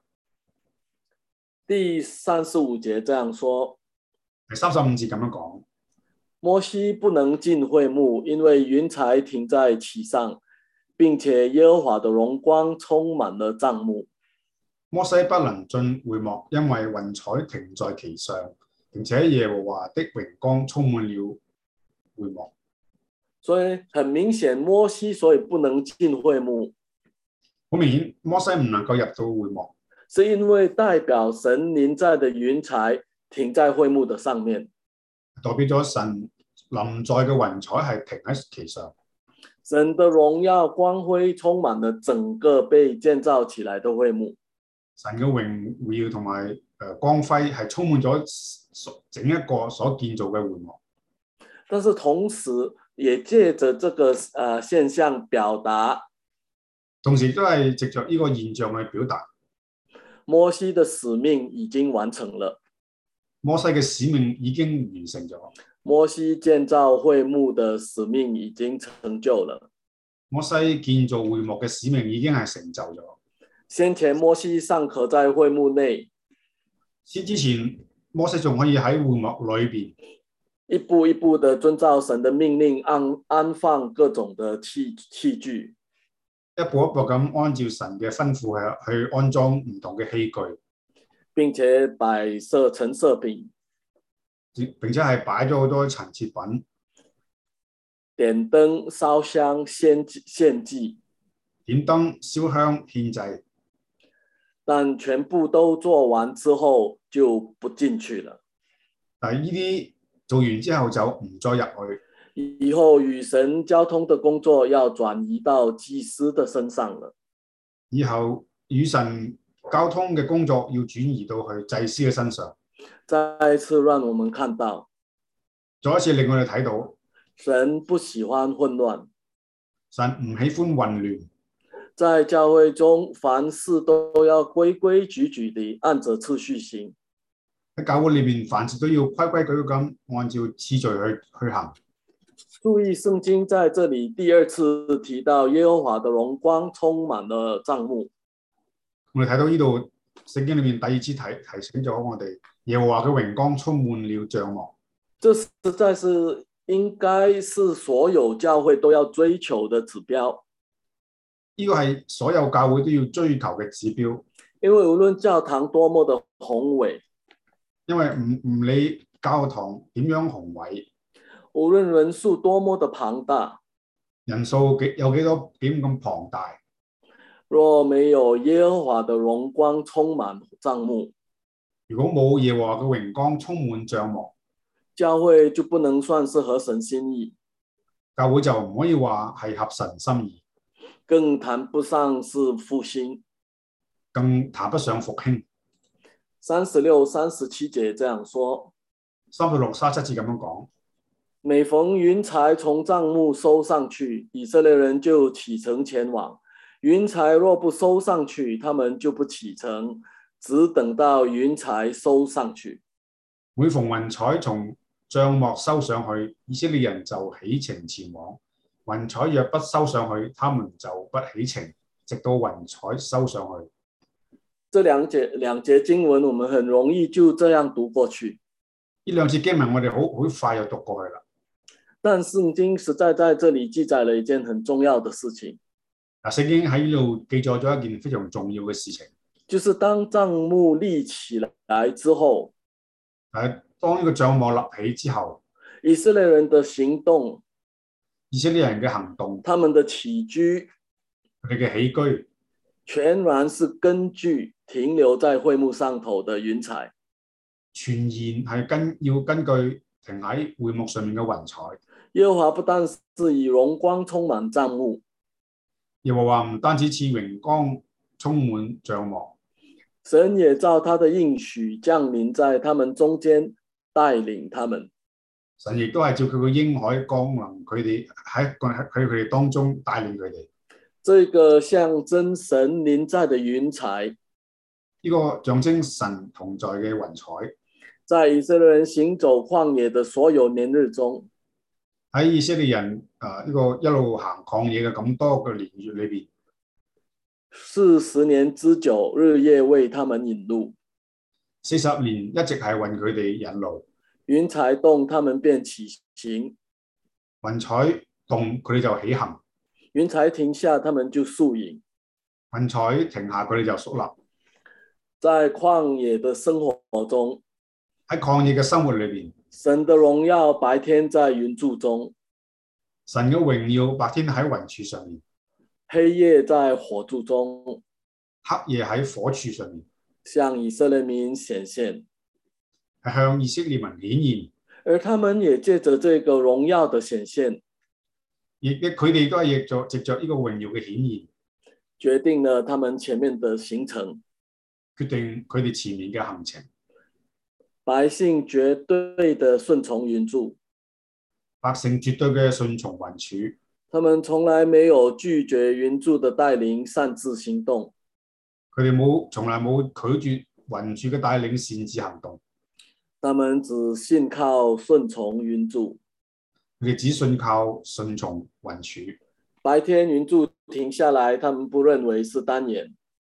S5: 第三十五節這樣說，
S6: 第三十五節咁樣講，
S5: 摩西不能進會幕，因為雲彩停在其上，並且耶和華的榮光充滿了帳幕。
S6: 摩西不能進會幕，因為雲彩停在其上，並且耶和華的榮光充滿了會幕。
S5: 所以很明顯，摩西所以不能進會幕，
S6: 好明顯，摩西唔能夠入到會幕，
S5: 是因為代表神臨在的雲彩停在會幕的上面，
S6: 代表咗神臨在嘅雲彩係停喺其上。
S5: 神的榮耀光輝充滿了整個被建造起來的會幕。
S6: 神嘅榮耀同埋誒光輝係充滿咗整一個所建造嘅會幕，
S5: 但是同時也借着這個誒、呃、現象表達，
S6: 同時都係藉着呢個現象去表達
S5: 摩西的使命已經完成了。
S6: 摩西嘅使命已經完成咗，
S5: 摩西建造會幕的使命已經成就了。
S6: 摩西建造會幕嘅使命已經係成就咗。
S5: 先前摩西尚可在會幕內，
S6: 先之前摩西仲可以喺會幕裏邊
S5: 一步一步的遵照神的命令安安放各種的器器具，
S6: 一步一步咁按照神嘅吩咐去去安裝唔同嘅器具，
S5: 並且擺設陳設品，
S6: 並且係擺咗好多陳設品，
S5: 點燈燒香獻獻祭，
S6: 點燈燒香獻祭。
S5: 但全部都做完之後就不進去了。
S6: 但係呢啲做完之後就唔再入去。
S5: 以後與神交通的工作要轉移到祭司的身上了。
S6: 以後與神交通嘅工作要轉移到去祭司嘅身上。
S5: 再一次讓我們看到，
S6: 再一次令我哋睇到，
S5: 神不喜歡混亂，
S6: 神唔喜歡混亂。
S5: 在教會中，凡事都要規規矩矩地按着次序行。
S6: 喺教會裏面，凡事都要規規矩矩咁按照次序去去行。
S5: 注意聖經在這裏第二次提到耶和華的榮光充滿了帳幕。
S6: 我哋睇到呢度聖經裏面第二次提提醒咗我哋，耶和華嘅榮光充滿了帳幕。
S5: 這實在是應該是所有教會都要追求的指標。
S6: 呢個係所有教會都要追求嘅指標，
S5: 因為無論教堂多麼的宏偉，
S6: 因為唔唔理教堂點樣宏偉，
S5: 無論人數多麼的龐大，
S6: 人數幾有幾多點咁龐大，
S5: 若沒有耶和華的榮光充滿帳幕，
S6: 如果冇耶和華嘅榮光充滿帳幕，
S5: 教會就不能算是合神心意，
S6: 教會就唔可以話係合神心意。
S5: 更談不上是復興，
S6: 更談不上復興。
S5: 三十六、三十七節這樣說，
S6: 三十六、三十七節咁樣講。
S5: 每逢雲彩從帳幕收上去，以色列人就啟程前往；雲彩若不收上去，他們就不啟程，只等到雲彩收上去。
S6: 每逢雲彩從帳幕收上去，以色列人就起程前往。雲彩若不收上去，他們就不起程，直到雲彩收上去。
S5: 這兩節兩節經文，我們很容易就這樣讀過去。
S6: 呢兩節經文我哋好好快就讀過去啦。
S5: 但聖經實在在這裡記載了一件很重要的事情。
S6: 嗱，聖經喺呢度記載咗一件非常重要嘅事情，
S5: 就是當帳幕立起來之後，
S6: 誒，當呢個帳幕立起之後，
S5: 以色列人的行動。
S6: 以色列人嘅行動，
S5: 他們的起居，
S6: 佢哋嘅起居，
S5: 全然是根據停留在會幕上頭的雲彩。
S6: 傳言係跟要根據停喺會幕上面嘅雲彩。
S5: 耶和華不單是以榮光充滿帳幕，
S6: 耶和華唔單止賜榮光充滿帳幕，
S5: 神也照他的應許降臨在他們中間，帶領他們。
S6: 神亦都係照佢嘅應許降臨佢哋喺喺佢哋當中帶領佢哋。
S5: 這個象徵神臨在的雲彩，
S6: 呢個象徵神同在嘅雲彩，
S5: 在以色列人行走曠野的所有年日中，
S6: 喺以色列人啊呢個一路行曠野嘅咁多個年月裏邊，
S5: 四十年之久，日夜為他們引路。
S6: 四十年一直係為佢哋引路。
S5: 雲彩動，他們便起行；
S6: 雲彩動，佢哋就起行；
S5: 雲彩停下，他們就宿營；
S6: 雲彩停下，佢哋就肅立。
S5: 在曠野的生活中，
S6: 喺曠野嘅生活裏邊，
S5: 神的榮耀白天在雲柱中，
S6: 神嘅榮耀白天喺雲柱上面，
S5: 黑夜在火柱中，
S6: 黑夜喺火柱上面，
S5: 向以色列民顯現，
S6: 係向以色列民顯現。
S5: 而他們也借着這個榮耀的顯現，
S6: 亦佢哋都係藉著藉著呢個榮耀嘅顯現，
S5: 決定了他們前面的行程，
S6: 決定佢哋前面嘅行程。
S5: 百姓絕對的順從雲柱，
S6: 百姓絕對嘅順從雲柱，
S5: 他們從來沒有拒絕雲柱的帶領，擅自行動。
S6: 佢哋冇從來冇拒絕雲柱嘅帶領，擅自行動。
S5: 他們只信靠順從雲柱，
S6: 佢哋只信靠順從雲柱。
S5: 白天雲柱停下來，他們不認為是單言。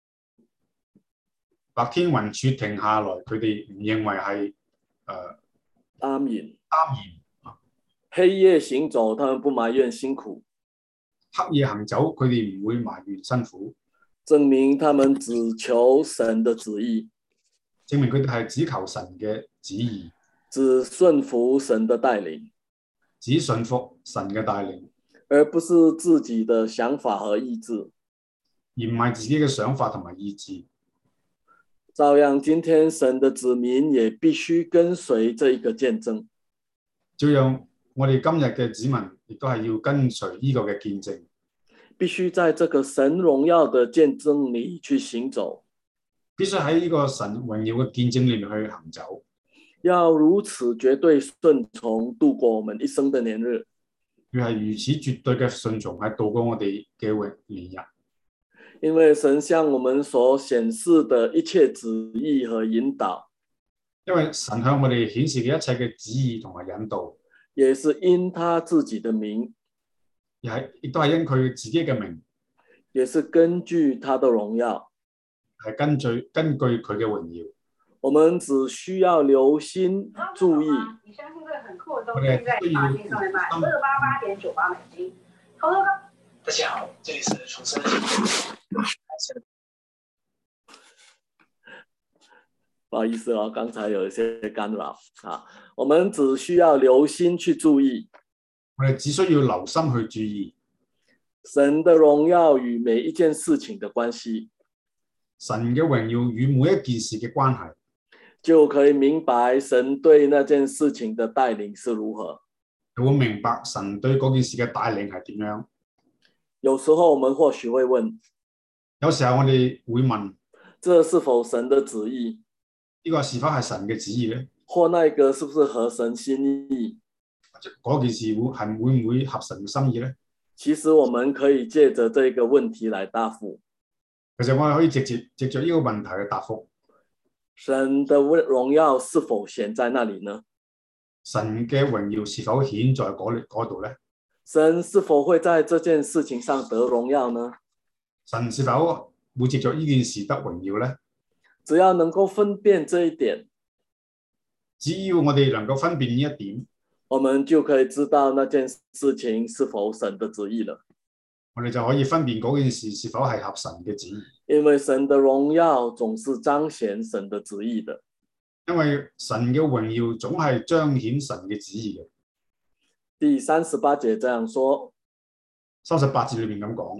S6: 白天雲柱停下來，佢哋唔認為係誒
S5: 單言。
S6: 單言。
S5: 黑夜行走，他們不埋怨辛苦。
S6: 黑夜行走，佢哋唔會埋怨辛苦。
S5: 證明他們只求神的旨意，
S6: 證明佢哋係只求神嘅旨意，
S5: 只順服神的帶領，
S6: 只順服神嘅帶領，
S5: 而不是自己的想法和意志，
S6: 而唔係自己嘅想法同埋意志。
S5: 照樣，今天神的子民也必須跟隨這一個見證。
S6: 照樣，我哋今日嘅子民亦都係要跟隨呢個嘅見證，
S5: 必須在這個神榮耀的見證裏去行走，
S6: 必須喺呢個神榮耀嘅見證裏面去行走。
S5: 要如此絕對順從度過我們一生的年日，
S6: 要係如此絕對嘅順從，係度過我哋嘅榮年日。
S5: 因為神向我們所顯示的一切旨意和引導，
S6: 因為神向我哋顯示嘅一切嘅旨意同埋引導，
S5: 也是因他自己的名，
S6: 亦係亦都係因佢自己嘅名，
S5: 也是根據他的榮耀，
S6: 係根據根據佢嘅榮耀。
S5: 我們只需要留心注意。
S7: 你相信這個很酷的東西在亞馬遜上面賣二八八點九八美金，投投吧。
S8: 大家好，這裡是重生。
S5: 不好意思哦，剛才有一些干擾啊。我們只需要留心去注意，
S6: 我哋只需要留心去注意
S5: 神的榮耀與每一件事情的關係，
S6: 神嘅榮耀與每一件事嘅關係，
S5: 就可以明白神對那件事情的帶領是如何。
S6: 就會明白神對嗰件事嘅帶領係點樣。
S5: 有時候我們或許會問，
S6: 有時候我哋會問，
S5: 這是否神的旨意？
S6: 呢個是否係神嘅旨意呢？
S5: 或那個是不是合神心意？
S6: 嗰件事會係會唔會合神嘅心意呢？
S5: 其實我們可以借着這個問題來答覆。
S6: 其實我哋可以直接藉着呢個問題去答覆。
S5: 神的榮耀是否顯在那裡呢？
S6: 神嘅榮耀是否顯在嗰度呢？
S5: 神是否會在這件事情上得榮耀呢？
S6: 神是否會藉着呢件事得榮耀呢？
S5: 只要能夠分辨這一點，
S6: 只要我哋能夠分辨呢一點，
S5: 我們就可以知道那件事情是否神的旨意了。
S6: 我哋就可以分辨嗰件事是否係合神嘅旨意。
S5: 因為神的榮耀總是彰顯神的旨意的。
S6: 因為神嘅榮耀總係彰顯神嘅旨意嘅。
S5: 第三十八節這樣說：
S6: 三十八節裏面咁講，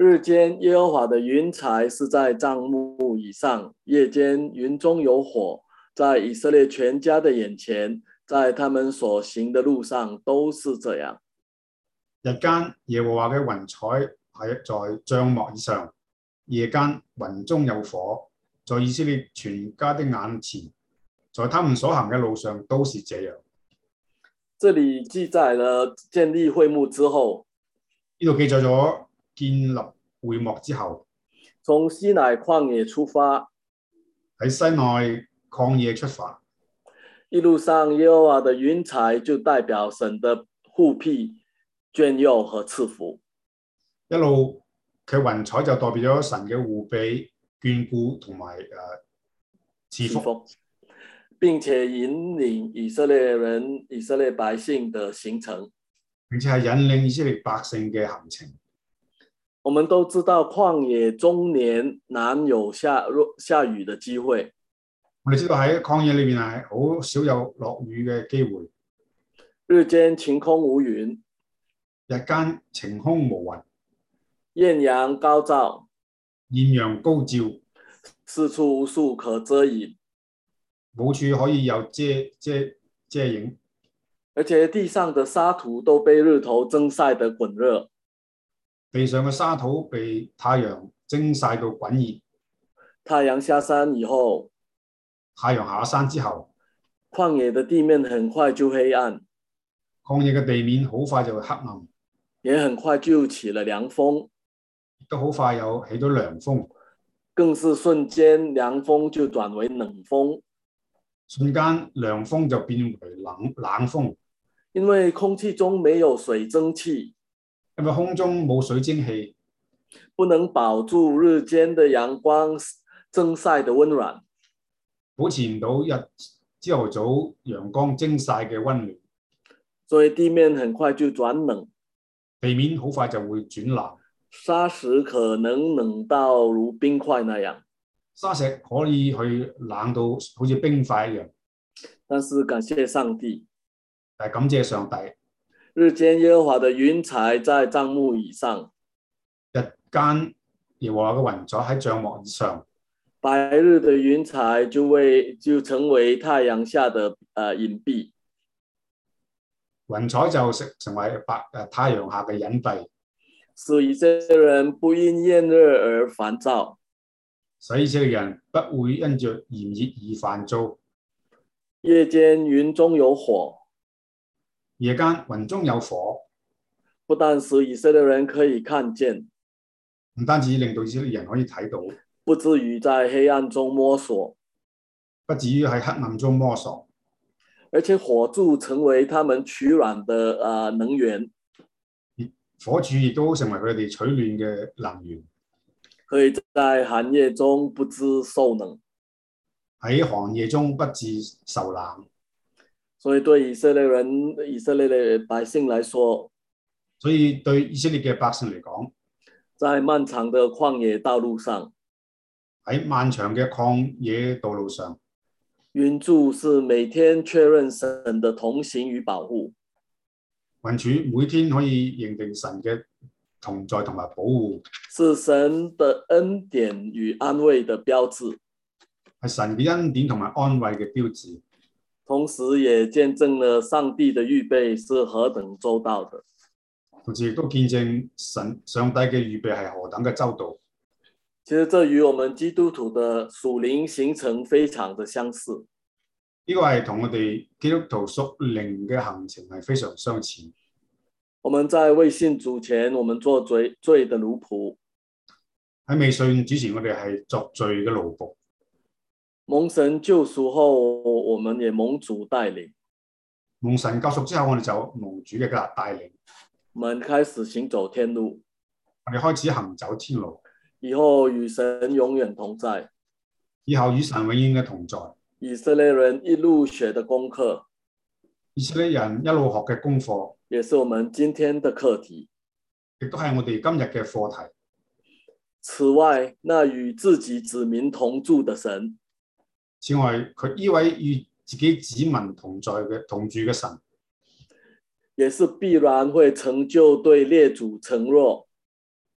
S5: 日间耶和華的雲彩是在帳幕以上，夜間雲中有火，在以色列全家的眼前，在他們所行的路上都是這樣。
S6: 日間耶和華嘅雲彩係在帳幕以上，夜間雲中有火，在以色列全家的眼前，在他們所行嘅路上都是這樣。
S5: 這裡記載了建立會幕之後，
S6: 呢度記載咗建立會幕之後，
S5: 從西乃曠野出發，
S6: 喺西奈曠野出發，
S5: 一路上耶和華的雲彩就代表神的護庇、眷佑和賜福。
S6: 一路佢雲彩就代表咗神嘅護庇、眷顧同埋誒賜福，
S5: 並且引領以色列人、以色列百姓的行程，
S6: 並且係引領以色列百姓嘅行程。
S5: 我們都知道曠野終年難有下下雨的機會。
S6: 我哋知道喺曠野裏邊係好少有落雨嘅機會。
S5: 日間晴空無雲，
S6: 日間晴空無雲，
S5: 豔陽高照，
S6: 豔陽高照，
S5: 四處無樹可遮掩，
S6: 冇處可以有遮遮遮影，
S5: 而且地上的沙土都被日頭蒸曬得滾熱。
S6: 地上嘅沙土被太陽蒸曬到滾熱。
S5: 太陽下山以後，
S6: 太陽下山之後，
S5: 曠野的地面很快就黑暗，
S6: 曠野嘅地面好快就會黑暗，
S5: 也很快就起了涼風，
S6: 亦都好快有起到涼風，
S5: 更是瞬間涼風就轉為冷風，
S6: 瞬間涼風就變為冷冷風，
S5: 因為空氣中沒有水蒸氣。
S6: 因為空中冇水蒸氣，
S5: 不能保住日間的陽光蒸曬的溫暖，
S6: 保持唔到日朝頭早陽光蒸曬嘅溫暖，
S5: 所以地面很快就轉冷，
S6: 地面好快就會轉冷，
S5: 沙石可能冷到如冰塊那樣，
S6: 沙石可以去冷到好似冰塊一樣，
S5: 但是感謝上帝，
S6: 但係感謝上帝。
S5: 日間耶和華的雲彩在帳幕以上，
S6: 日間耶和華嘅雲彩喺帳幕以上，
S5: 白日的雲彩就為就成為太陽下的呃隱蔽，
S6: 雲彩就成成為白誒太陽下嘅隱蔽，
S5: 使以色列人不因炎熱而煩躁，
S6: 使以色列人不會因着炎熱而煩躁。
S5: 夜間雲中有火。
S6: 夜間雲中有火，
S5: 不但使以色列人可以看見，
S6: 唔單止令到以色列人可以睇到，
S5: 不至於在黑暗中摸索，
S6: 不至於喺黑暗中摸索，
S5: 而且火柱成為他們取暖的啊、呃、能源，
S6: 火柱亦都成為佢哋取暖嘅能源，
S5: 可以在寒夜中不致受冷，
S6: 喺寒夜中不致受冷。
S5: 所以對以色列人、以色列的百姓來說，
S6: 所以對以色列嘅百姓嚟講，
S5: 在漫長的曠野道路上，
S6: 喺漫長嘅曠野道路上，
S5: 雲柱是每天確認神的同行與保護，
S6: 雲柱每天可以認定神嘅同在同埋保護，
S5: 是神的恩典與安慰的標誌，
S6: 係神嘅恩典同埋安慰嘅標誌。
S5: 同時也見證了上帝的預備是何等周到的，
S6: 同時亦都見證神上帝嘅預備係何等嘅周到。
S5: 其實這與我們基督徒的屬靈行程非常的相似。
S6: 呢個係同我哋基督徒屬靈嘅行程係非常相似。
S5: 我們在未信主前，我們做罪罪的奴僕；
S6: 喺未信主前，我哋係作罪嘅奴僕。
S5: 蒙神救贖後，我們也蒙主帶領。
S6: 蒙神救贖之後，我哋就蒙主嘅帶領。
S5: 我們開始行走天路，
S6: 我哋開始行走天路。
S5: 以後與神永遠同在。
S6: 以後與神永遠嘅同在。
S5: 以色列人一路學的功課，
S6: 以色列人一路學嘅功課，
S5: 也是我們今天的課題，
S6: 亦都係我哋今日嘅課題。
S5: 此外，那與自己子民同住的神。
S6: 此外，佢呢位與自己子民同在嘅同住嘅神，
S5: 也是必然會成就對列祖承諾，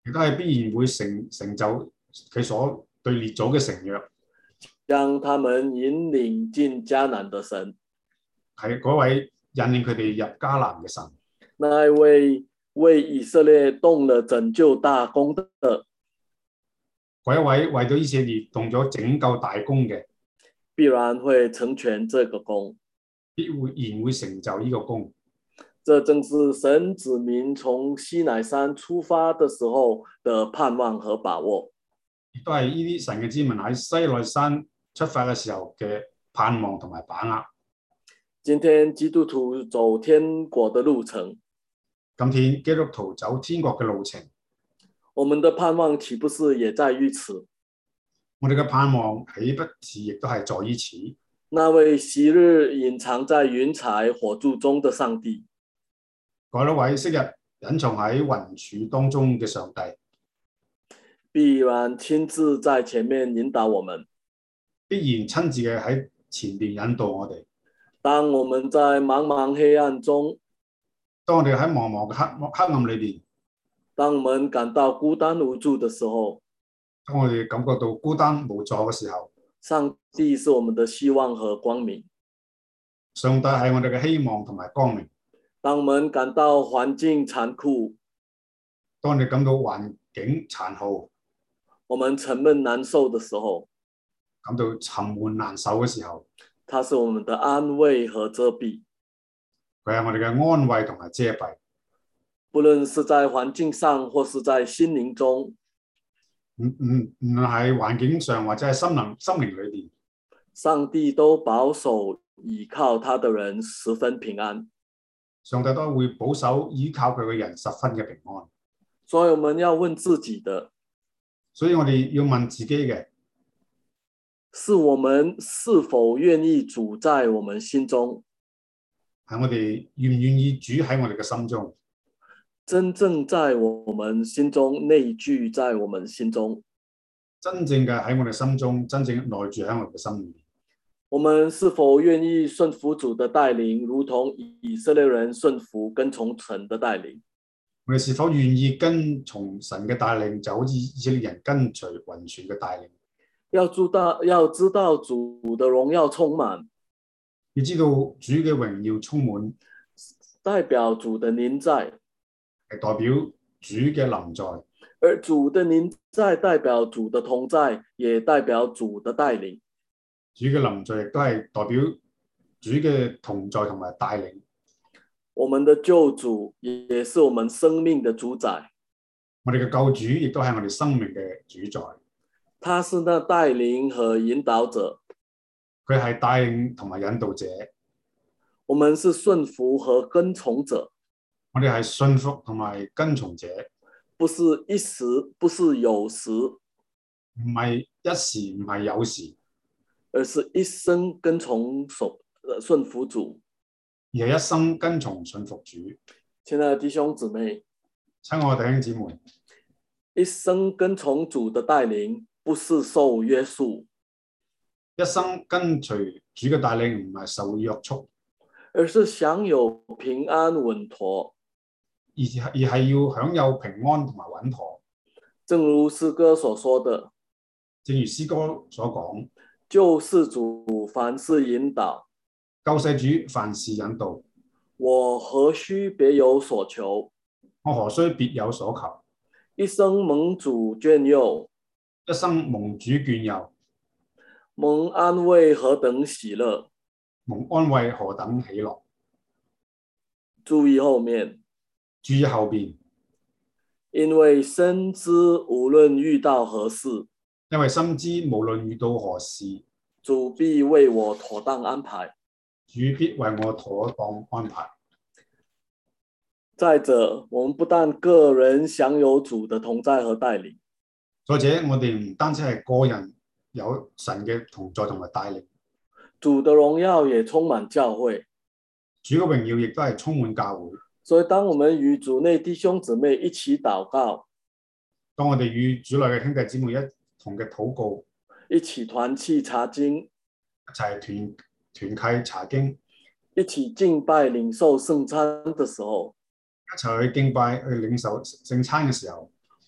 S6: 亦都係必然會成成就佢所對列祖嘅承諾，
S5: 將他們引領進迦南的神，
S6: 係嗰位引領佢哋入迦南嘅神，
S5: 那一位為以色列動了拯救大功的，
S6: 嗰一位為咗以色列動咗拯救大功嘅，
S5: 必然會成全這個功，
S6: 必會然會成就呢個功。
S5: 這正是神子民從西乃山出發的時候的盼望和把握。
S6: 亦都係呢啲神嘅子民喺西奈山出發嘅時候嘅盼望同埋把握。
S5: 今天基督徒走天國的路程，
S6: 今天基督徒走天國嘅路程，
S5: 我們的盼望豈不是也在於此？
S6: 我哋嘅盼望豈不是亦都係在於此？
S5: 那位昔日隱藏在雲彩火柱中的上帝，
S6: 嗰一位昔日隱藏喺雲柱當中嘅上帝，
S5: 必然親自在前面引導我們，
S6: 必然親自嘅喺前面引導我哋。
S5: 當我們在茫茫黑暗中，
S6: 當我哋喺茫茫嘅黑黑暗裏邊，
S5: 當我們感到孤單無助的時候，
S6: 當我哋感覺到孤單無助嘅時候，
S5: 上帝是我們的希望和光明。
S6: 上帝係我哋嘅希望同埋光明。
S5: 當我們感到環境殘酷，
S6: 當你感到環境殘酷，
S5: 我們沉悶難受的時候，
S6: 感到沉悶難受嘅時候，
S5: 它是我們的安慰和遮蔽。
S6: 佢係我哋嘅安慰同埋遮蔽。
S5: 不論是在環境上或是在心靈中，
S6: 唔唔唔係環境上或者係心靈心靈裏邊，
S5: 上帝都保守倚靠他的人十分平安。
S6: 上帝都會保守依靠佢嘅人十分嘅平安。
S5: 所以我們要問自己的，
S6: 所以我哋要問自己嘅，
S5: 是我們是否願意主在我們心中？
S6: 係我哋願唔願意主喺我哋嘅心中，
S5: 真正在我們心中內居在我們心中，
S6: 真正嘅喺我哋心中，真正內住喺我哋嘅心裏面。
S5: 我們是否願意順服主的帶領，如同以色列人順服跟從神的帶領？
S6: 我哋是否願意跟從神嘅帶領，就好似以色列人跟隨雲柱嘅帶領？
S5: 要知道，要知道主的榮耀充滿，
S6: 要知道主嘅榮耀充滿，
S5: 代表主的臨在，
S6: 係代表主嘅臨在。
S5: 而主的臨在代表主的同在，也代表主的帶領。
S6: 主嘅臨在亦都係代表主嘅同在同埋帶領。
S5: 我們的救主也是我們生命的主宰。
S6: 我哋嘅救主亦都係我哋生命嘅主宰。
S5: 他是那帶領和引導者。
S6: 佢係帶領同埋引導者。
S5: 我們是順服和跟從者。
S6: 我哋係順服同埋跟從者。
S5: 不是一時，不是有時。
S6: 唔係一時，唔係有時。
S5: 而是一生跟從順服主，
S6: 而係一生跟從順服主。
S5: 親愛的弟兄姊妹，
S6: 親愛的弟兄姊妹，
S5: 一生跟從主的帶領，不是受約束。
S6: 一生跟隨主嘅帶領唔係受約束，
S5: 而是享有平安穩妥，
S6: 而而係要享有平安同埋穩妥。
S5: 正如詩歌所說的，
S6: 正如詩歌所講。
S5: 救世主凡事引導，
S6: 救世主凡事引導。
S5: 我何須別有所求？
S6: 我何須別有所求？
S5: 一生蒙主眷佑，
S6: 一生蒙主眷佑，
S5: 蒙安慰何等喜樂？
S6: 蒙安慰何等喜樂？
S5: 注意後面，
S6: 注意後邊，
S5: 因為深知無論遇到何事。
S6: 因為深知無論遇到何事，
S5: 主必為我妥當安排。
S6: 主必為我妥當安排。
S5: 再者，我們不但個人享有主的同在和帶領，
S6: 再者，我哋唔單止係個人有神嘅同在同埋帶領，
S5: 主的榮耀也充滿教會。
S6: 主嘅榮耀亦都係充滿教會。
S5: 所以，當我們與主內弟兄姊妹一起禱告，
S6: 當我哋與主內嘅兄弟姊妹一同嘅禱告，
S5: 一起團契查經，
S6: 一齊團團契查經，
S5: 一起敬拜領受聖餐的時候，
S6: 一齊去敬拜去領受聖餐嘅時候，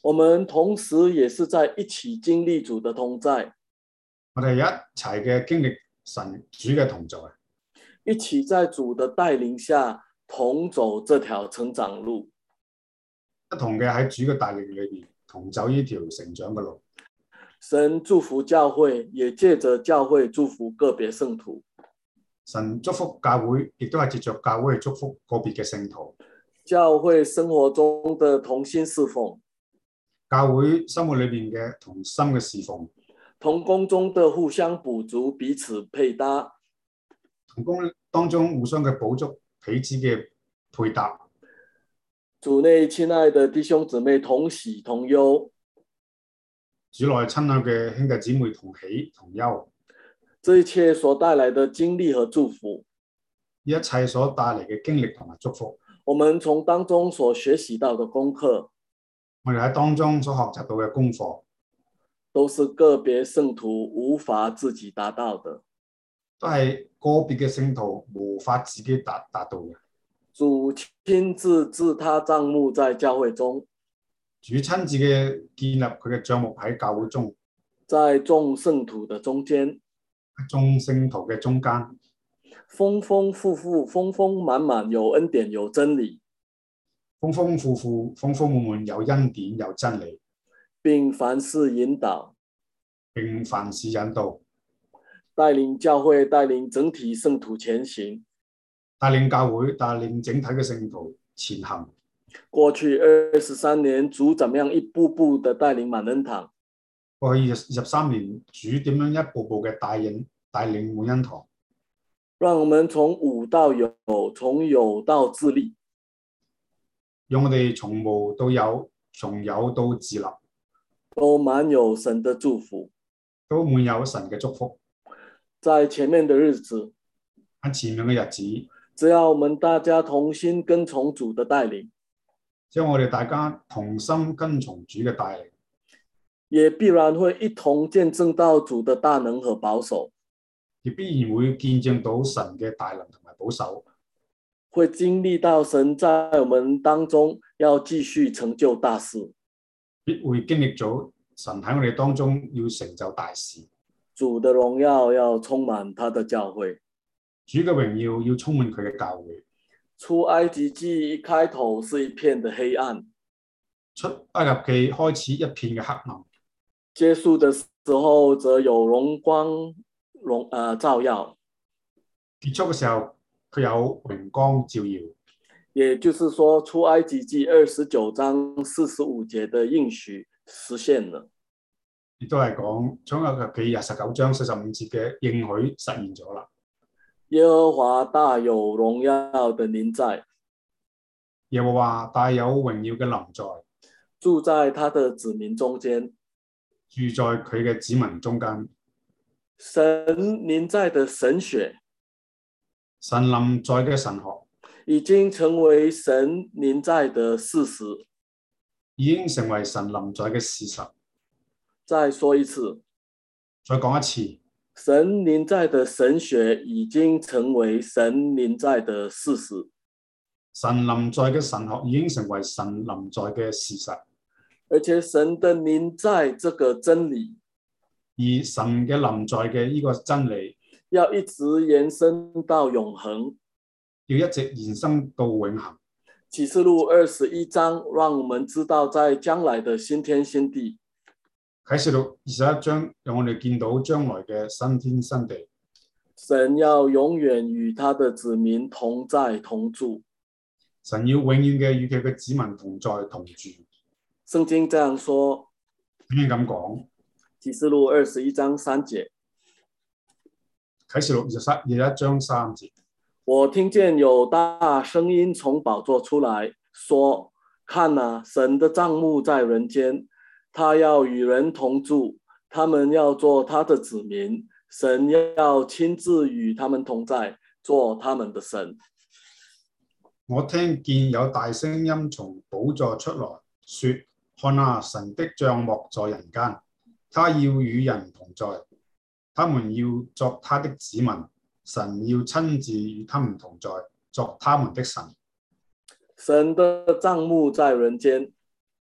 S5: 我們同時也是在一起經歷主的同在，
S6: 我哋一齊嘅經歷神主嘅同在，
S5: 一起在主的帶領下同走這條成長路，
S6: 一同嘅喺主嘅帶領裏邊同走呢條成長嘅路。
S5: 神祝福教會，也借着教會祝福個別聖徒。
S6: 神祝福教會，亦都係藉着教會去祝福個別嘅聖徒。
S5: 教會生活中的同心侍奉，
S6: 教會生活裏邊嘅同心嘅侍奉，
S5: 同工中的互相補足，彼此配搭，
S6: 同工當中互相嘅補足，彼此嘅配搭。
S5: 主內親愛的弟兄姊妹同喜同憂，
S6: 主內親愛嘅兄弟姊妹同喜同憂，
S5: 這一切所帶來的經歷和祝福，
S6: 一切所帶嚟嘅經歷同埋祝福，
S5: 我們從當中所學習到的功課，
S6: 我哋喺當中所學習到嘅功課，
S5: 都是個別聖徒無法自己達到的，
S6: 都係個別嘅聖徒無法自己達達到嘅。
S5: 主親自置他帳幕在教會中，
S6: 主親自嘅建立佢嘅帳幕喺教會中，
S5: 在眾聖徒的中間，
S6: 喺眾聖徒嘅中間，
S5: 豐豐富富、豐豐滿滿，有恩典有真理，
S6: 豐豐富富、豐豐滿滿，有恩典有真理，
S5: 並凡事引導，
S6: 並凡事引導，
S5: 帶領教會、帶領整體聖徒前行，
S6: 帶領教會、帶領整體嘅聖徒前行。
S5: 過去二十三年，主怎麼樣一步步的帶領滿恩堂？
S6: 過去二十三年，主點樣一步步嘅帶領帶領滿恩堂，
S5: 讓我們從無到有，從有到自立，
S6: 讓我哋從無到有，從有到自立，
S5: 都滿有神的祝福，
S6: 都滿有神嘅祝福。
S5: 在前面的日子，
S6: 喺前面嘅日子，
S5: 只要我們大家同心跟從主的帶領，
S6: 只要我哋大家同心跟從主嘅帶領，
S5: 也必然會一同見證到主的大能和保守，
S6: 亦必然會見證到神嘅大能同埋保守，
S5: 會經歷到神在我們當中要繼續成就大事，
S6: 必會經歷咗神喺我哋當中要成就大事。
S5: 主的榮耀要充滿他的教會，
S6: 主嘅榮耀要充滿佢嘅教會。
S5: 出埃及記一開頭是一片的黑暗，
S6: 出埃及記開始一片嘅黑暗，
S5: 結束的時候則有榮光榮呃照耀，
S6: 結束嘅時候佢有榮光照耀。
S5: 也就是說，出埃及記二十九章四十五節的應許實現了，
S6: 亦都係講出埃及記二十九章四十五節嘅應許實現咗啦。
S5: 耶和華大有榮耀的臨在，
S6: 耶和華大有榮耀嘅臨在，
S5: 住在他的子民中間，
S6: 住在佢嘅子民中間。
S5: 神臨在的神學，
S6: 神臨在嘅神學，
S5: 已經成為神臨在的事實，
S6: 已經成為神臨在嘅事實。
S5: 再說一次，
S6: 再講一次，
S5: 神臨在的神學已經成為神臨在的事實。
S6: 神臨在嘅神學已經成為神臨在嘅事實，
S5: 而且神的臨在這個真理，
S6: 而神嘅臨在嘅呢個真理，
S5: 要一直延伸到永恆，
S6: 要一直延伸到永恆。
S5: 啟示錄二十一章讓我們知道在將來的新天新地，
S6: 啟示錄二十一章讓我哋見到將來嘅新天新地，
S5: 神要永遠與他的子民同在同住，
S6: 神要永遠嘅與佢嘅子民同在同住。
S5: 聖經這樣說，
S6: 聖經咁講，
S5: 啟示錄二十一章三節，
S6: 啟示錄二十三二十一章三節，
S5: 我聽見有大聲音從寶座出來說，看哪，神的帳幕在人間，他要與人同住，他們要做他的子民，神要親自與他們同在，做他們的神。
S6: 我聽見有大聲音從寶座出來說，看啊，神的帳幕在人間，他要與人同在，他們要作他的子民，神要親自與他們同在，作他們的神。
S5: 神的帳幕在人間，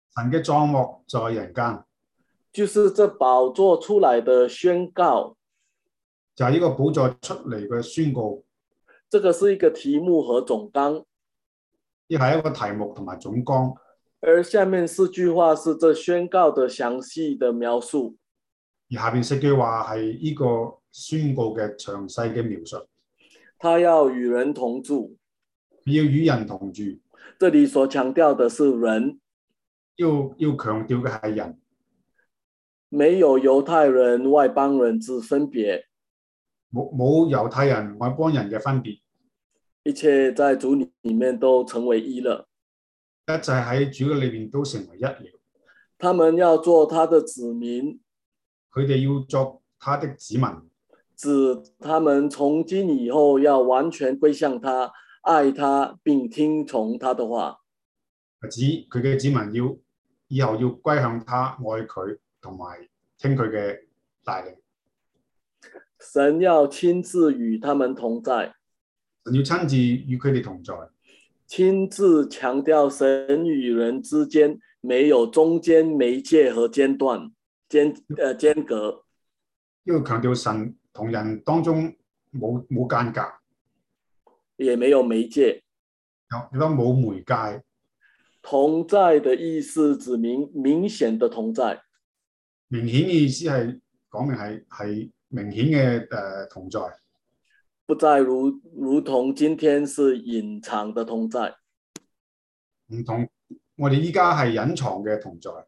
S6: 神嘅帳幕在人間，
S5: 就是這寶座出來的宣告。
S6: 就係呢個寶座出嚟嘅宣告。
S5: 這個是一個題目和總綱，
S6: 呢係一個題目同埋總綱。
S5: 而下面四句話是這宣告的詳細的描述。
S6: 而下邊四句話係呢個宣告嘅詳細嘅描述。
S5: 他要與人同住，
S6: 要與人同住。
S5: 這裡所強調的是人，
S6: 要要強調嘅係人，
S5: 沒有猶太人、外邦人之分別，
S6: 冇冇猶太人、外邦人嘅分別，
S5: 一切在主裡面都成為一了。
S6: 一切喺主嘅裏面都成為一了。
S5: 他們要做他的子民，
S6: 佢哋要作他的子民，
S5: 指他們從今以後要完全歸向他，愛他並聽從他的話。
S6: 指佢嘅子民要以後要歸向他，愛佢同埋聽佢嘅帶領。
S5: 神要親自與他們同在，
S6: 神要親自與佢哋同在。
S5: 親自強調神與人之間沒有中間媒介和間斷間呃間隔，
S6: 要強調神同人當中冇冇間隔，
S5: 也沒有媒介，
S6: 亦都冇媒介。
S5: 同在的意思指明明顯的同在，
S6: 明顯嘅意思係講明係係明顯嘅誒同在。
S5: 不再如如同今天是隱藏的同在，
S6: 唔同我哋依家係隱藏嘅同在，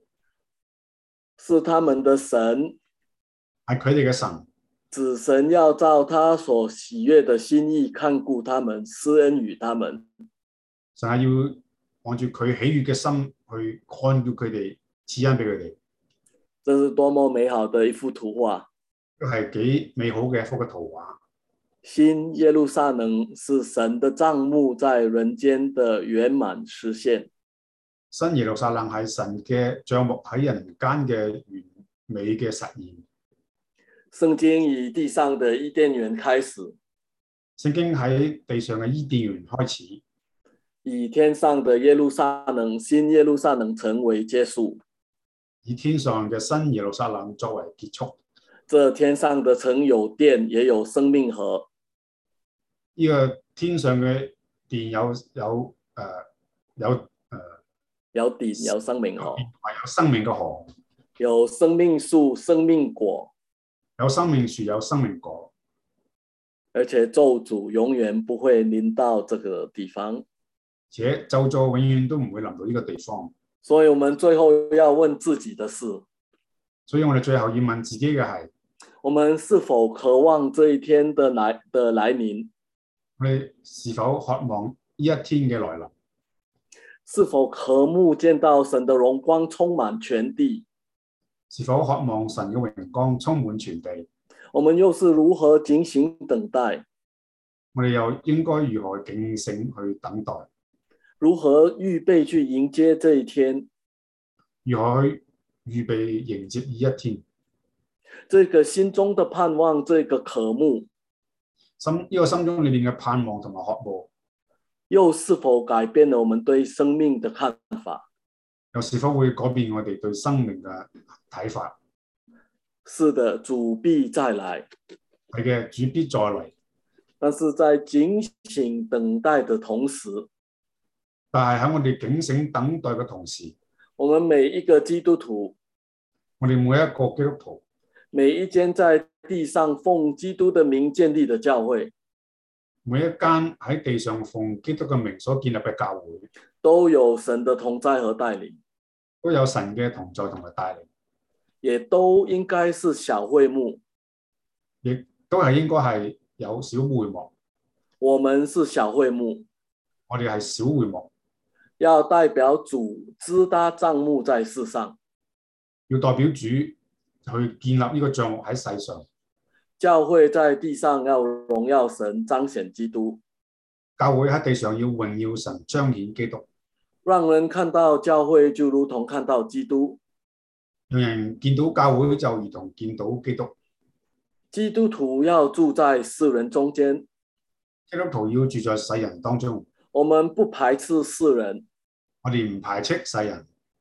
S5: 是他們的神，
S6: 係佢哋嘅神。
S5: 指神要照他所喜悅的心意看顧他們，施恩與他們。
S6: 神係要按住佢喜悅嘅心去看顧佢哋，賜恩俾佢哋。
S5: 這是多麼美好的一幅圖畫，
S6: 都係幾美好嘅一幅嘅圖畫。
S5: 新耶路撒冷是神的帳幕在人間的圓滿實現。
S6: 新耶路撒冷係神嘅帳幕喺人間嘅完美嘅實現。
S5: 聖經以地上的伊甸園開始，
S6: 聖經喺地上嘅伊甸園開始，
S5: 以天上的耶路撒冷、新耶路撒冷城為結束，
S6: 以天上嘅新耶路撒冷作為結束。
S5: 這天上的城有殿，也有生命河。
S6: 呢、這個天上嘅殿有有誒、呃、有誒、呃、
S5: 有殿有生命河，
S6: 有生命嘅河，
S5: 有生命樹、生命果，
S6: 有生命樹有生命果，
S5: 而且咒詛永遠不會臨到這個地方，
S6: 且咒詛永遠都唔會臨到呢個地方。
S5: 所以我們最後要問自己的事，
S6: 所以我哋最後要問自己嘅係：
S5: 我們是否渴望這一天的來的來臨？
S6: 我哋是否渴望呢一天嘅來臨？
S5: 是否渴慕見到神的榮光充滿全地？
S6: 是否渴望神嘅榮光充滿全地？
S5: 我們又是如何警醒等待？
S6: 我哋又應該如何警醒去等待？
S5: 如何預備去迎接這一天？
S6: 如何去預備迎接呢一天？
S5: 這個心中的盼望，這個渴慕，
S6: 心呢、這個心中裏面嘅盼望同埋渴慕，
S5: 又是否改變了我們對生命的看法？
S6: 又是否會改變我哋對生命嘅睇法？
S5: 是的，主必再來。
S6: 係嘅，主必再嚟。
S5: 但是在警醒等待的同時，
S6: 但係喺我哋警醒等待嘅同時，
S5: 我們每一個基督徒，
S6: 我哋每一個基督徒，
S5: 每一間在地上奉基督的名建立的教會，
S6: 每一間喺地上奉基督嘅名所建立嘅教會，
S5: 都有神的同在和帶領，
S6: 都有神嘅同在同埋帶領，
S5: 也都應該是小會幕，
S6: 亦都係應該係有小會幕。
S5: 我們是小會幕，
S6: 我哋係小會幕，
S5: 要代表主支搭帳幕在世上，
S6: 要代表主去建立呢個帳幕喺世上。
S5: 教會在地上要榮耀神，彰顯基督。
S6: 教會喺地上要榮耀神，彰顯基督。
S5: 讓人看到教會就如同看到基督，
S6: 讓人見到教會就如同見到基督。
S5: 基督徒要住在世人中間，
S6: 基督徒要住在世人當中。
S5: 我們不排斥世人，
S6: 我哋唔排斥世人，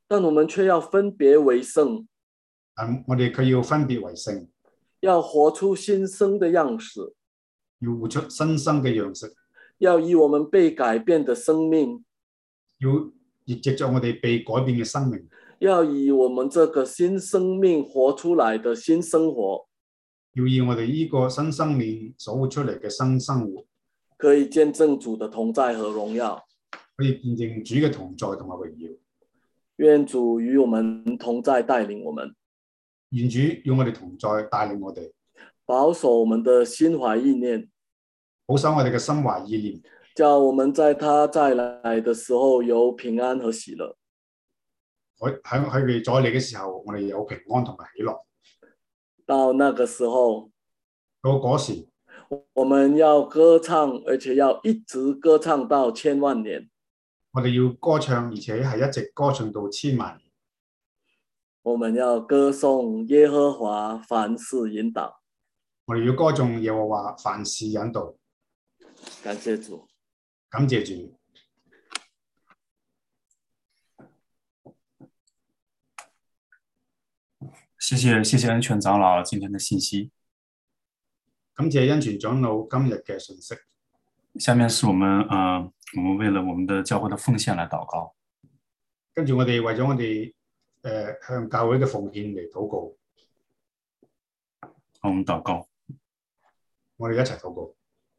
S5: 但我們卻要分別為聖，
S6: 但我哋佢要分別為聖，
S5: 要活出新生的樣式，
S6: 要活出新生嘅樣式，
S5: 要以我們被改變的生命，
S6: 要亦藉着我哋被改變嘅生命，
S5: 要以我們這個新生命活出來的新生活，
S6: 要以我哋呢個新生命所活出嚟嘅新生活，
S5: 可以見證主的同在和榮耀，
S6: 可以見證主嘅同在同埋榮耀。
S5: 願主與我們同在，帶領我們。
S6: 願主與我哋同在，帶領我哋，
S5: 保守我們的心懷意念，
S6: 保守我哋嘅心懷意念，
S5: 叫我們在他再來的時候有平安和喜樂。
S6: 喺喺佢哋再嚟嘅時候，我哋有平安同埋喜樂。
S5: 到那個時候，
S6: 到嗰時，
S5: 我們要歌唱，而且要一直歌唱到千萬年。
S6: 我哋要歌唱，而且係一直歌唱到千萬年。
S5: 我們要歌頌耶和華，凡事引導。
S6: 我哋要歌頌耶和華，凡事引導。
S5: 感謝主，
S6: 感謝主。
S1: 謝謝謝謝恩泉長老今天的信息。
S6: 感謝恩泉長老今日嘅信息。
S1: 下面是我們呃，我們為了我們的教會的奉獻來禱告。
S6: 跟住我哋為咗我哋誒、呃、向教會嘅奉獻嚟禱告。
S1: 好，我們禱告。
S6: 我哋一齊禱告。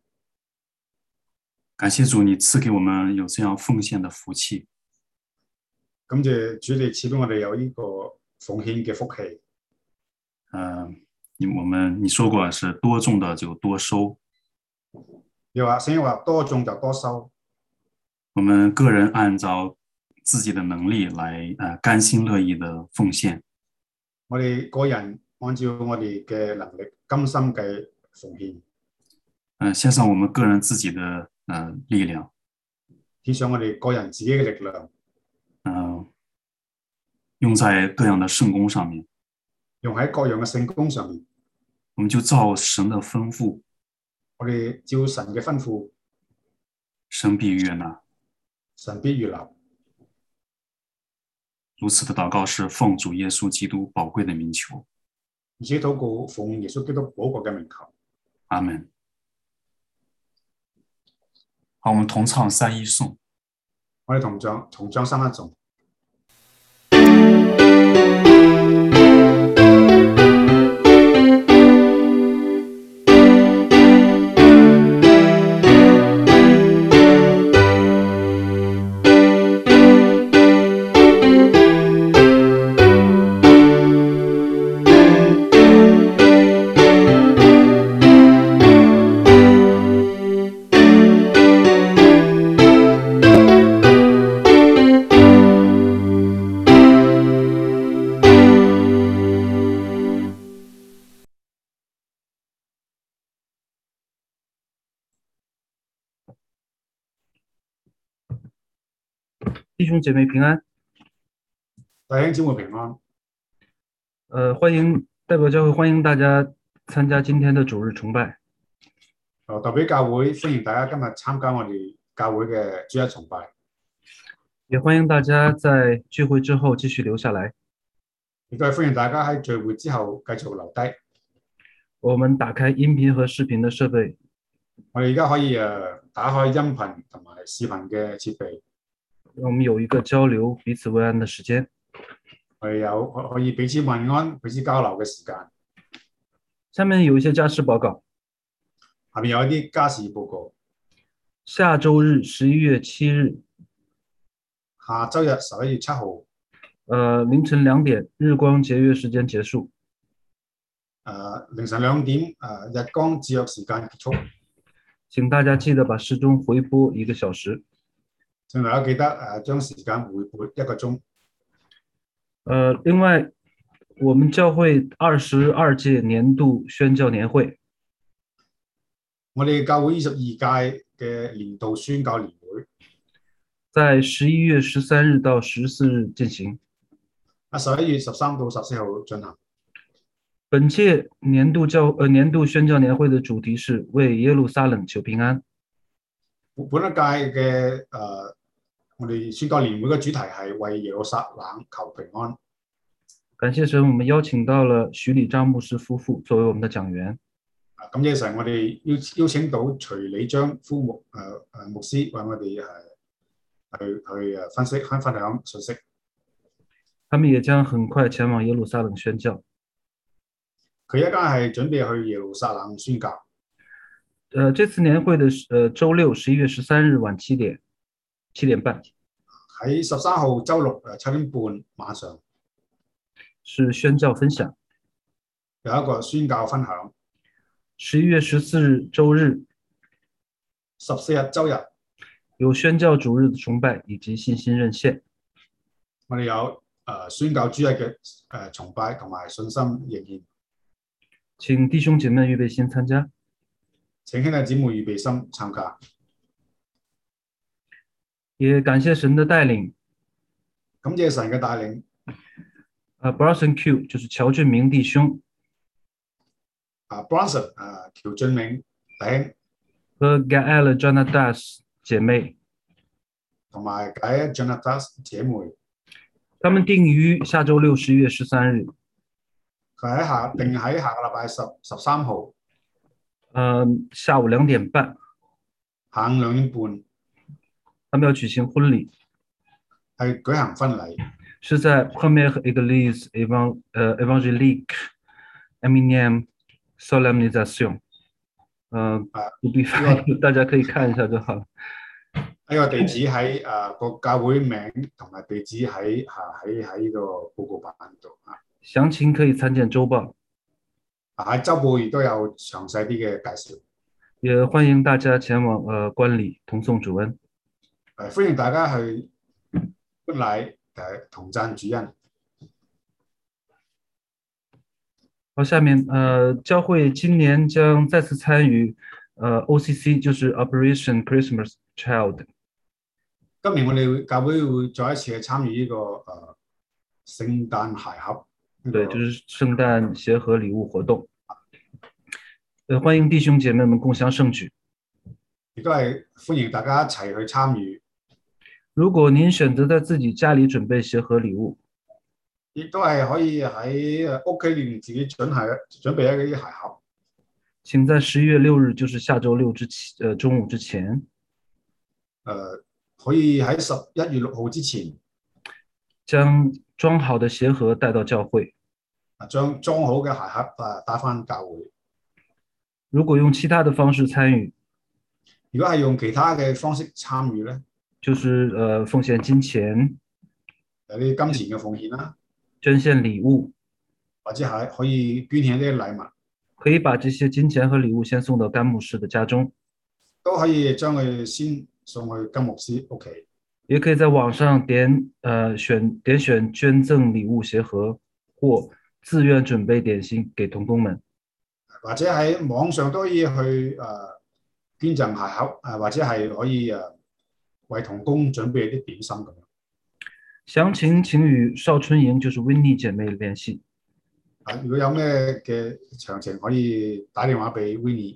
S1: 感謝主，你賜給我們有這樣奉獻的福氣。
S6: 感謝主，你賜俾我哋有呢個奉獻嘅福氣。
S1: 呃，你我們你說過是多種的就多收。
S6: 又話聖經話多種就多收。
S1: 我們個人按照自己的能力來，呃，甘心樂意的奉獻。
S6: 我哋個人按照我哋嘅能力，甘心嘅奉獻。
S1: 呃，獻上我們個人自己的呃力量。
S6: 獻上我哋個人自己嘅力量。
S1: 嗯、呃，用在各樣的聖工上面。
S6: 用喺各樣嘅聖工上面。
S1: 我們就照神的吩咐。
S6: 我哋照神嘅吩咐，
S1: 神必悅納，
S6: 神必悅納。
S1: 如此的禱告是奉主耶穌基督寶貴的名求。
S6: 而且禱告奉耶穌基督寶貴嘅名求。
S1: 阿門。好，我們同唱三一頌。
S6: 我哋同唱同唱三一頌。
S9: 弟兄姐妹平安，
S6: 弟兄姊妹平安。
S9: 呃，歡迎代表教會歡迎大家參加今天的主日崇拜。
S6: 呃，代表教會歡迎大家今日參加我哋教會嘅主日崇拜。
S9: 也歡迎大家在聚會之後繼續留下來。
S6: 亦都係歡迎大家喺聚會之後繼續留低。
S9: 我們打開音頻和視頻的設備。
S6: 我哋而家可以誒打開音頻同埋視頻嘅設備。
S9: 我們有一個交流彼此問安的時間。
S6: 我哋有可以彼此問安、彼此交流嘅時間。
S9: 下面有一些家事報告。
S6: 下面有一啲家事報告。
S9: 下周日十一月七日。
S6: 下周日十一月七號。
S9: 呃，凌晨兩點，日光節約時間結束。
S6: 呃，凌晨兩點，呃，日光節約時間結束。
S9: 請大家記得把時鐘回撥一個小時。
S6: 請大家記得誒將時間回撥一個鐘。
S9: 呃，另外，我們教會二十二屆年度宣教年會。
S6: 我哋教會二十二屆嘅年度宣教年會，
S9: 在十一月十三日到十四日進行。
S6: 啊，十一月十三到十四號進行。
S9: 本屆年度教呃年度宣教年會的主題是為耶路撒冷求平安。
S6: 本一屆嘅誒， 我哋宣教年會嘅主題係為耶路撒冷求平安。
S9: 感謝神，我們邀請到了徐禮章牧師夫婦作為我們的講員。
S6: 啊，感謝神，我哋邀邀請到徐禮章夫牧誒誒、呃、牧師為我哋誒去去誒分析分分享信息。
S9: 他們也將很快前往耶路撒冷宣教。
S6: 佢一家係準備去耶路撒冷宣教。
S9: 呃，這次年會的呃週六十一月十三日晚七點七點半。
S6: 喺十三號週六誒七點半晚上。
S9: 是宣教分享。
S6: 有一個宣教分享。
S9: 十一月十四日週日。
S6: 十四日週日。
S9: 有宣教主日的崇拜以及信心認獻。
S6: 我哋有誒、呃、宣教主日嘅誒崇拜同埋信心認獻。
S9: 請弟兄姐妹預備心參加。
S6: 請兄弟姊妹預備心參加。
S9: 也感謝神的帶領。
S6: 感謝神嘅帶領。
S9: 啊 ，Bronson Q 就是喬俊明弟兄。
S6: 啊 ，Bronson 啊，喬俊明弟兄。
S9: 和 Gael Jonatas 姐妹。
S6: 同埋 Gael Jonatas 姐妹。
S9: 他們定於下週六十一月十三日。
S6: 佢喺下定喺下個禮拜十十三號。
S9: 呃，下午兩點半。
S6: 下午兩點半。
S9: 他們要舉行婚禮。
S6: 係舉行婚禮。
S9: 是在 Première Église Évangélique Eminem Solemnisation。呃，不必翻譯，大家可以看一下就好了。
S6: 呢個地址喺誒個教會名同埋地址喺嚇喺喺呢個報告版度啊。
S9: 詳情可以參見週報。
S6: 喺週報亦都有詳細啲嘅介紹。
S9: 也歡迎大家前往誒觀禮同頌主恩。
S6: 誒歡迎大家去觀禮誒同讚主恩。
S9: 好，下面呃教會今年將再次參與呃 O C C， 就是 Operation Christmas Child。
S6: 今年我哋教會會再一次去參與呢、這個誒、呃、聖誕鞋盒。
S9: 對，就是聖誕鞋盒禮物活動。呃，歡迎弟兄姐妹們共襄盛舉。
S6: 亦都係歡迎大家一齊去參與。
S9: 如果您選擇在自己家裡準備鞋盒禮物，
S6: 亦都係可以喺屋企裏面自己準係準備一啲鞋盒。
S9: 請在十一月六日，就是下週六之前，呃中午之前，
S6: 呃，可以喺十一月六號之前，
S9: 將裝好的鞋盒帶到教會。
S6: 啊，將裝好嘅鞋盒啊帶翻教會。
S9: 如果用其他的方式參與，
S6: 如果係用其他嘅方式參與咧，
S9: 就是呃奉獻金錢，
S6: 有啲金錢嘅奉獻啦，
S9: 捐獻禮物，
S6: 或者係可以捐獻啲禮物，
S9: 可以把這些金錢和禮物先送到甘牧師的家中，
S6: 都可以將佢先送去甘牧師屋企，
S9: 也可以在網上點呃選點選捐贈禮物鞋盒，或自願準備點心給同工們，
S6: 或者喺網上都可以去誒、呃、捐贈鞋盒，誒或者係可以誒、呃、為同工準備啲點心咁樣。
S9: 詳情請與邵春瑩，就是 Winnie 姐妹聯繫。
S6: 啊，如果有咩嘅詳情，可以打電話俾 Winnie。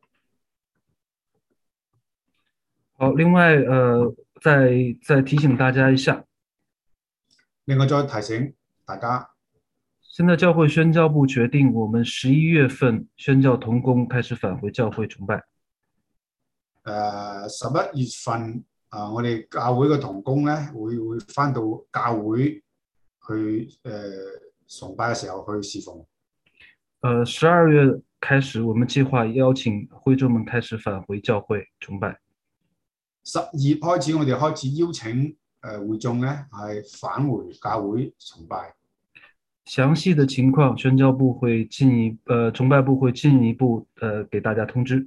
S9: 好，另外，呃，再再提醒大家一下。
S6: 另外再提醒大家，
S9: 現在教會宣教部決定，我們十一月份宣教同工開始返回教會崇拜。
S6: 誒，十一月份啊、呃，我哋教會嘅同工咧，會會返到教會去誒、呃、崇拜嘅時候去侍奉。
S9: 呃，十二月開始，我們計劃邀請會眾們開始返回教會崇拜。
S6: 十二月開始，我哋開始邀請誒會眾咧係返回教會崇拜。
S9: 詳細的情況，宣教部會進一呃崇拜部會進一步呃給大家通知。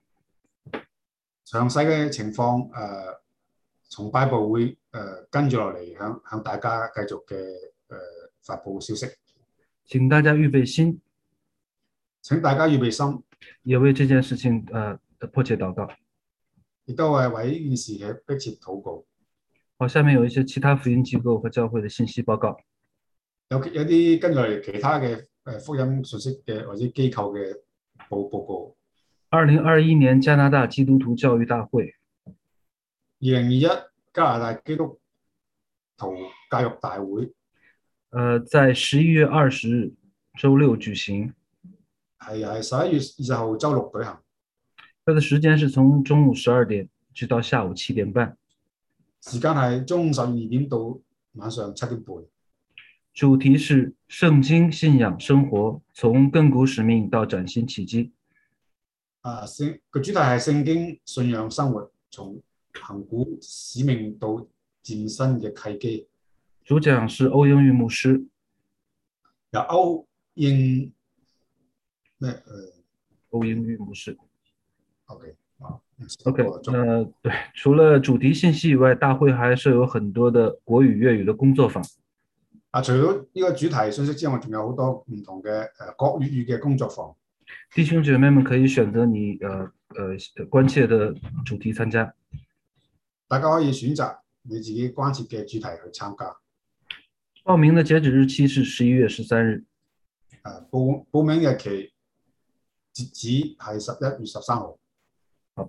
S6: 詳細嘅情況，誒、呃、崇拜部會誒、呃、跟住落嚟向向大家繼續嘅誒、呃、發佈消息。
S9: 請大家預備心。
S6: 請大家預備心，
S9: 也為這件事情呃迫切禱告。
S6: 亦都係為呢件事嘅迫切禱告。
S9: 好，下面有一些其他福音機構和教會的信息報告。
S6: 有有啲跟住嚟其他嘅誒福音信息嘅或者機構嘅報報告。
S9: 二零二一年加拿大基督徒教育大會。
S6: 二零二一加拿大基督徒教育大會，
S9: 呃，在十一月二十日周六舉行，
S6: 係係十一月二十號週六舉行。
S9: 它的時間是從中午十二點直到下午七點半，
S6: 時間係中午十二點到晚上七點半。
S9: 主題是聖經信仰生活，從亘古使命到嶄新契機。
S6: 啊，聖個主題係聖經信仰生活，從亘古使命到嶄新嘅契機。
S9: 主講是歐英玉牧師，
S6: 由歐英咩？呃，
S9: 歐英玉牧師。
S6: OK 啊
S9: OK， 呃，對，除了主題信息以外，大會還設有很多的國語、粵語的工作坊。
S6: 啊，除咗呢個主題信息之外，仲有好多唔同嘅誒國粵語嘅工作坊。
S9: 弟兄姐妹們可以選擇你呃呃關切的主題參加。
S6: 大家可以選擇你自己關切嘅主題去參加。
S9: 報名的截止日期是十一月十三日。
S6: 誒，報報名日期截止係十一月十三號。
S9: 好。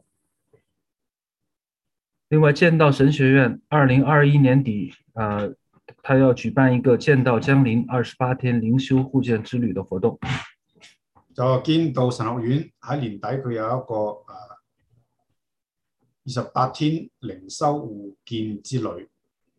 S9: 另外，建道神學院二零二一年底，呃，他要舉辦一個建道江林二十八天靈修互鑑之旅的活動。
S6: 就建道神學院喺年底佢有一個誒二十八天靈修互鑑之旅。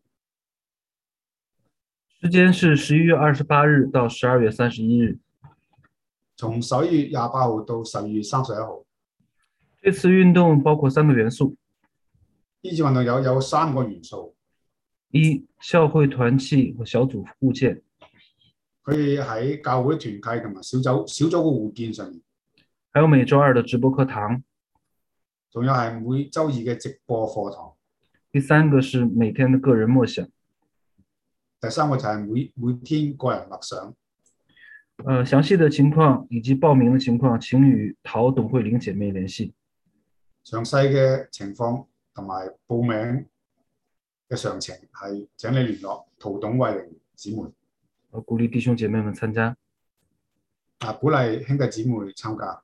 S9: 時間是十一月二十八日到十二月三十一日。
S6: 從十一月廿八號到十二月三十一號。
S9: 這次運動包括三個元素。
S6: 呢次運動有有三個元素。
S9: 一、教會團契和小組互鑑。
S6: 佢喺教會團契同埋小組小組嘅互鑑上面。
S9: 還有每週二的直播課堂。
S6: 仲有係每週二嘅直播課堂。
S9: 第三個是每天的個人默想。
S6: 第三個就係每每天個人默想。
S9: 呃，詳細的情況以及報名的情況，請與陶董慧玲姐妹聯繫。
S6: 詳細嘅情況同埋報名嘅詳情係請你聯絡陶董慧玲姊妹。
S9: 我鼓勵弟兄姐妹們參加。
S6: 啊，鼓勵兄弟姊妹參加。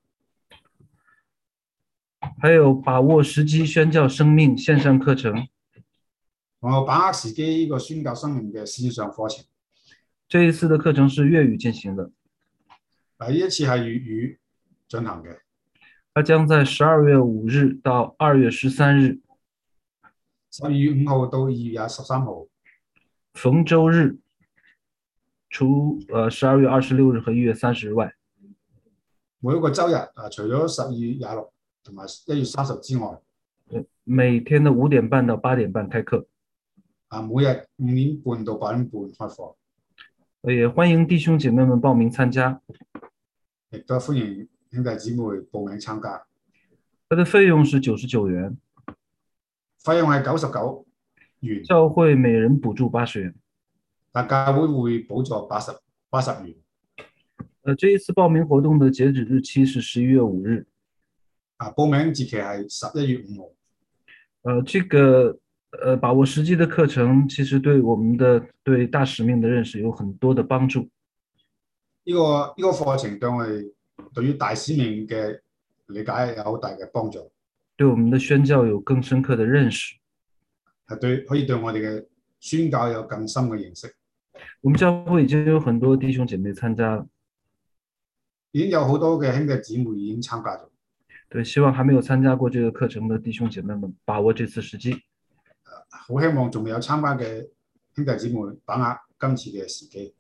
S9: 還有把握時機宣教生命線上課程。
S6: 我把握時機呢個宣教生命嘅線上課程。
S9: 這一次的課程是粵語進行的。
S6: 啊，呢一次係粵語進行嘅。
S9: 它將在十二月五日到二月十三日。
S6: 十二月五號到二月十三號。
S9: 逢週日，除呃十二月二十六日和一月三十日外。
S6: 每一個週日啊，除咗十二月廿六同埋一月三十之外。
S9: 每天的五點半到八點半開課。
S6: 啊，每日五點半到八點半開課。
S9: 也歡迎弟兄姐妹們報名參加。
S6: 亦都歡迎兄弟姊妹報名參加。
S9: 它的費用是九十九元。
S6: 費用係九十九元。
S9: 教會每人補助八十元。
S6: 但教會會補助八十八十元。
S9: 呃，這一次報名活動的截止日期是十一月五日。
S6: 啊，報名節期係十一月五號。
S9: 呃，這個呃把握時機的課程，其實對我們的對大使命的認識有很多的幫助。
S6: 呢個呢個課程對我哋對於大使命嘅理解有好大嘅幫助。
S9: 對我們的宣教有更深刻的認識。
S6: 係對，可以對我哋嘅宣教有更深嘅認識。
S9: 我們教會已經有很多弟兄姐妹參加了。
S6: 已經有好多嘅兄弟姊妹已經參加咗。
S9: 對，希望還沒有參加過這個課程的弟兄姐妹們把握這次時機。
S6: 好希望仲未有參加嘅兄弟姊妹把握今次嘅時機。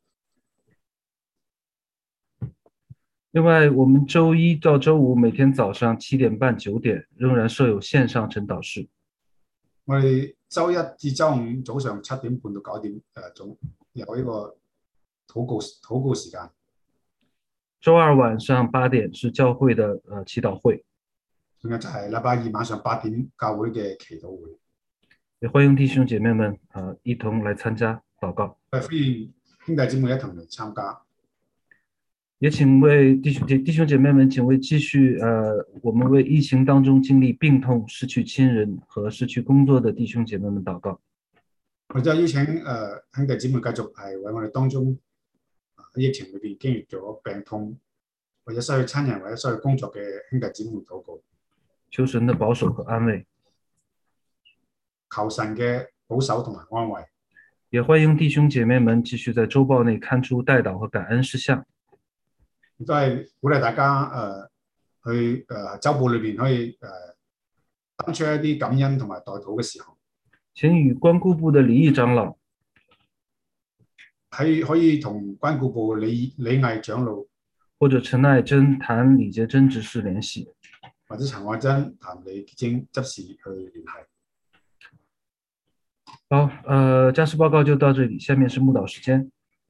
S9: 另外，我們周一到周五每天早上七點半、九點仍然設有線上晨禱室。
S6: 我哋周一至周五早上七點半到九點誒總有呢個禱告禱告時間。
S9: 周二晚上八點是教會的呃祈禱會。
S6: 仲有就係禮拜二晚上八點教會嘅祈禱會。
S9: 也歡迎弟兄姐妹們啊、呃、一同來參加禱告。
S6: 歡迎兄弟姊妹一同嚟參加。
S9: 也請為弟兄弟兄姐妹們，請為繼續呃我們為疫情當中經歷病痛、失去親人和失去工作的弟兄姐妹們禱告。
S6: 我就邀請誒、呃、兄弟姊妹繼續係為我哋當中喺疫情裏邊經歷咗病痛或者失去親人或者失去工作嘅兄弟姊妹禱告。
S9: 求神的保守和安慰。
S6: 求神嘅保守同埋安慰。
S9: 也欢迎弟兄姐妹們繼續在週報內刊出代禱和感恩事項。
S6: 亦都係鼓勵大家誒、呃、去誒、呃、週報裏邊可以誒登出一啲感恩同埋代禱嘅事項。
S9: 請與關顧部的李毅長老
S6: 喺可以同關顧部李李毅長老
S9: 或者陳愛珍、譚李潔貞執事聯繫，
S6: 或者陳愛珍、譚李潔貞執事去聯繫。
S9: 好，呃，家事報告就到這裡，下面是牧導時間。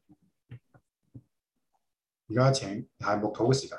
S6: 而家請係牧禱嘅時間。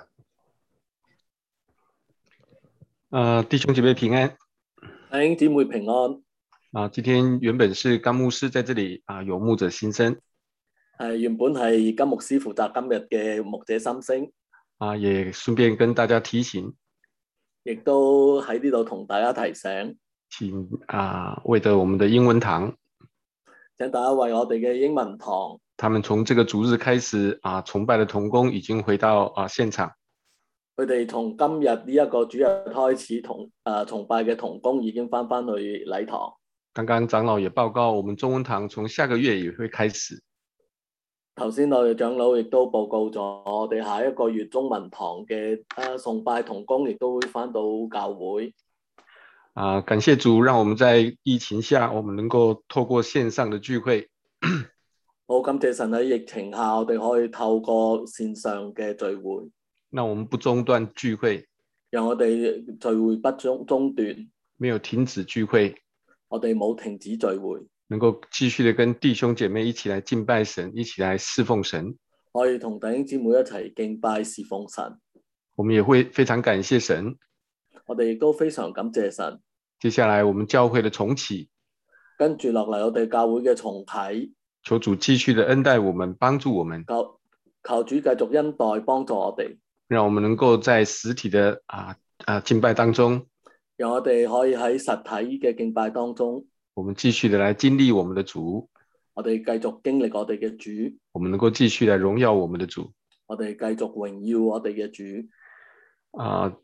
S10: 呃，弟兄姐妹平安。
S5: 弟兄姊妹平安。
S10: 啊，今天原本是甘牧師在這裡啊，有牧者心聲。
S5: 係原本係甘牧師負責今日嘅牧者心聲。
S10: 啊，也順便跟大家提醒，
S5: 亦都喺呢度同大家提醒。
S10: 請啊，為着我們的英文堂，
S5: 請大家為我哋嘅英文堂，
S10: 他們從這個主日開始啊，崇拜的同工已經回到啊現場。
S5: 佢哋從今日呢一個主日開始同啊崇拜嘅同工已經翻返去禮堂。
S10: 剛剛長老也報告，我們中文堂從下個月也會開始。
S5: 頭先我哋長老亦都報告咗，我哋下一個月中文堂嘅啊崇拜同工亦都會翻到教會。
S10: 啊，感謝主，讓我們在疫情下，我們能夠透過線上的聚會。
S5: 好，感謝神喺疫情下，我哋可以透過線上嘅聚會。
S10: 讓我們不中斷聚會，
S5: 讓我哋聚會不中中斷，
S10: 沒有停止聚會，
S5: 我哋冇停止聚會，
S10: 能夠繼續的跟弟兄姐妹一起來敬拜神，一起來侍奉神。
S5: 可以同弟兄姊妹一齊敬拜侍奉神。
S10: 我們也會非常感謝神。
S5: 我哋亦都非常感謝神。
S10: 接下來我們教會的重啟，
S5: 跟住落嚟我哋教會嘅重啟，
S10: 求主繼續的恩待我們，幫助我們。
S5: 求求主繼續恩待幫助我哋，
S10: 讓我們能夠在實體的啊啊敬拜當中，
S5: 讓我哋可以喺實體嘅敬拜當中，
S10: 我們繼續的來經歷我們的主。
S5: 我哋繼續經歷我哋嘅主，
S10: 我們能夠繼續來榮耀我們的主。
S5: 我哋繼續榮耀我哋嘅主。
S10: 啊。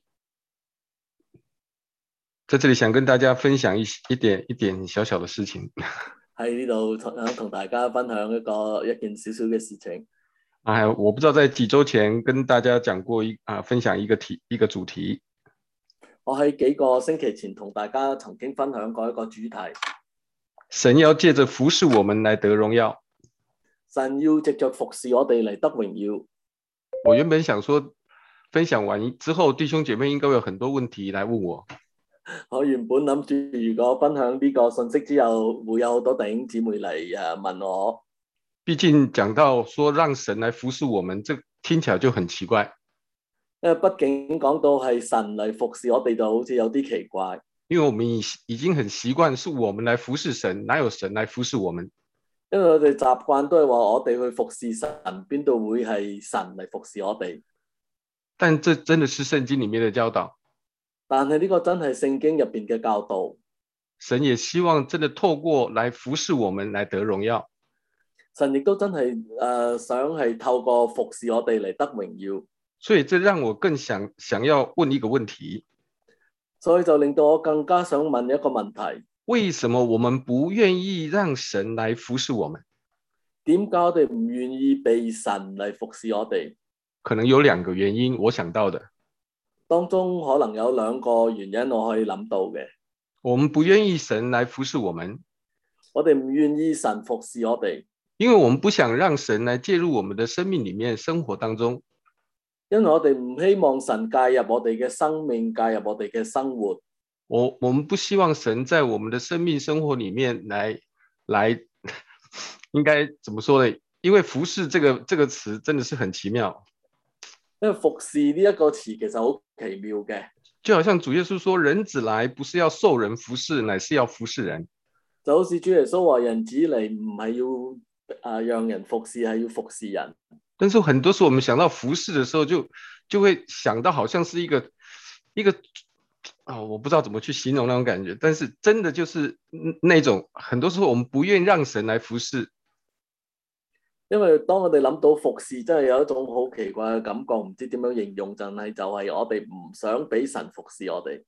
S10: 在這裡想跟大家分享一一點一點小小的事情。
S5: 喺呢度想同大家分享一個一件小小嘅事情。
S10: 啊，我不知道在幾週前跟大家講過一啊，分享一個題一個主題。
S5: 我喺幾個星期前同大家曾經分享過一個主題。
S10: 神要借着服侍我們來得榮耀。
S5: 神要藉着服侍我哋嚟得榮耀。
S10: 我原本想說，分享完之後，弟兄姐妹應該會有很多問題來問我。
S5: 我原本諗住，如果分享呢個信息之後，會有好多弟兄姊妹嚟誒問我。
S10: 畢竟講到說讓神來服侍我們，這聽起來就很奇怪。
S5: 因為畢竟講到係神嚟服侍我哋，就好似有啲奇怪。
S10: 因為我們已已經很習慣是我們來服侍神，哪有神來服侍我們？
S5: 因為我哋習慣都係話我哋去服侍神，邊度會係神嚟服侍我哋？
S10: 但這真的是聖經裡面的教導。
S5: 但係呢個真係聖經入邊嘅教導。
S10: 神也希望真的透過來服侍我們來得榮耀。
S5: 神亦都真係誒、呃、想係透過服侍我哋嚟得榮耀。
S10: 所以這讓我更想想要問一個問題。
S5: 所以就令到我更加想問一個問題：
S10: 為什麼我們不願意讓神來服侍我們？
S5: 點解我哋唔願意被神嚟服侍我哋？
S10: 可能有兩個原因，我想到的。
S5: 當中可能有兩個原因我可以諗到嘅。
S10: 我們不願意神來服侍我們，
S5: 我哋唔願意神服侍我哋，
S10: 因為我們不想讓神來介入我們的生命裡面、生活當中。
S5: 因為我哋唔希望神介入我哋嘅生命，介入我哋嘅生活。
S10: 我我們不希望神在我們的生命生活裡面來來，應該怎麼說呢？因為服侍這個這個詞真的是很奇妙。
S5: 因為服侍呢一個詞其實好奇妙嘅，
S10: 就好像主耶穌說，人子來不是要受人服侍，乃是要服侍人。
S5: 就好似主耶穌話，人子嚟唔係要啊讓人服侍，係要服侍人。
S10: 但是很多時候我們想到服侍的時候就，就就會想到好像是一個一個啊、哦，我不知道怎麼去形容那種感覺。但是真的就是那種，很多時候我們不願讓神來服侍。
S5: 因為當我哋諗到服侍，真係有一種好奇怪嘅感覺，唔知點樣形容，就係就係我哋唔想俾神服侍我哋。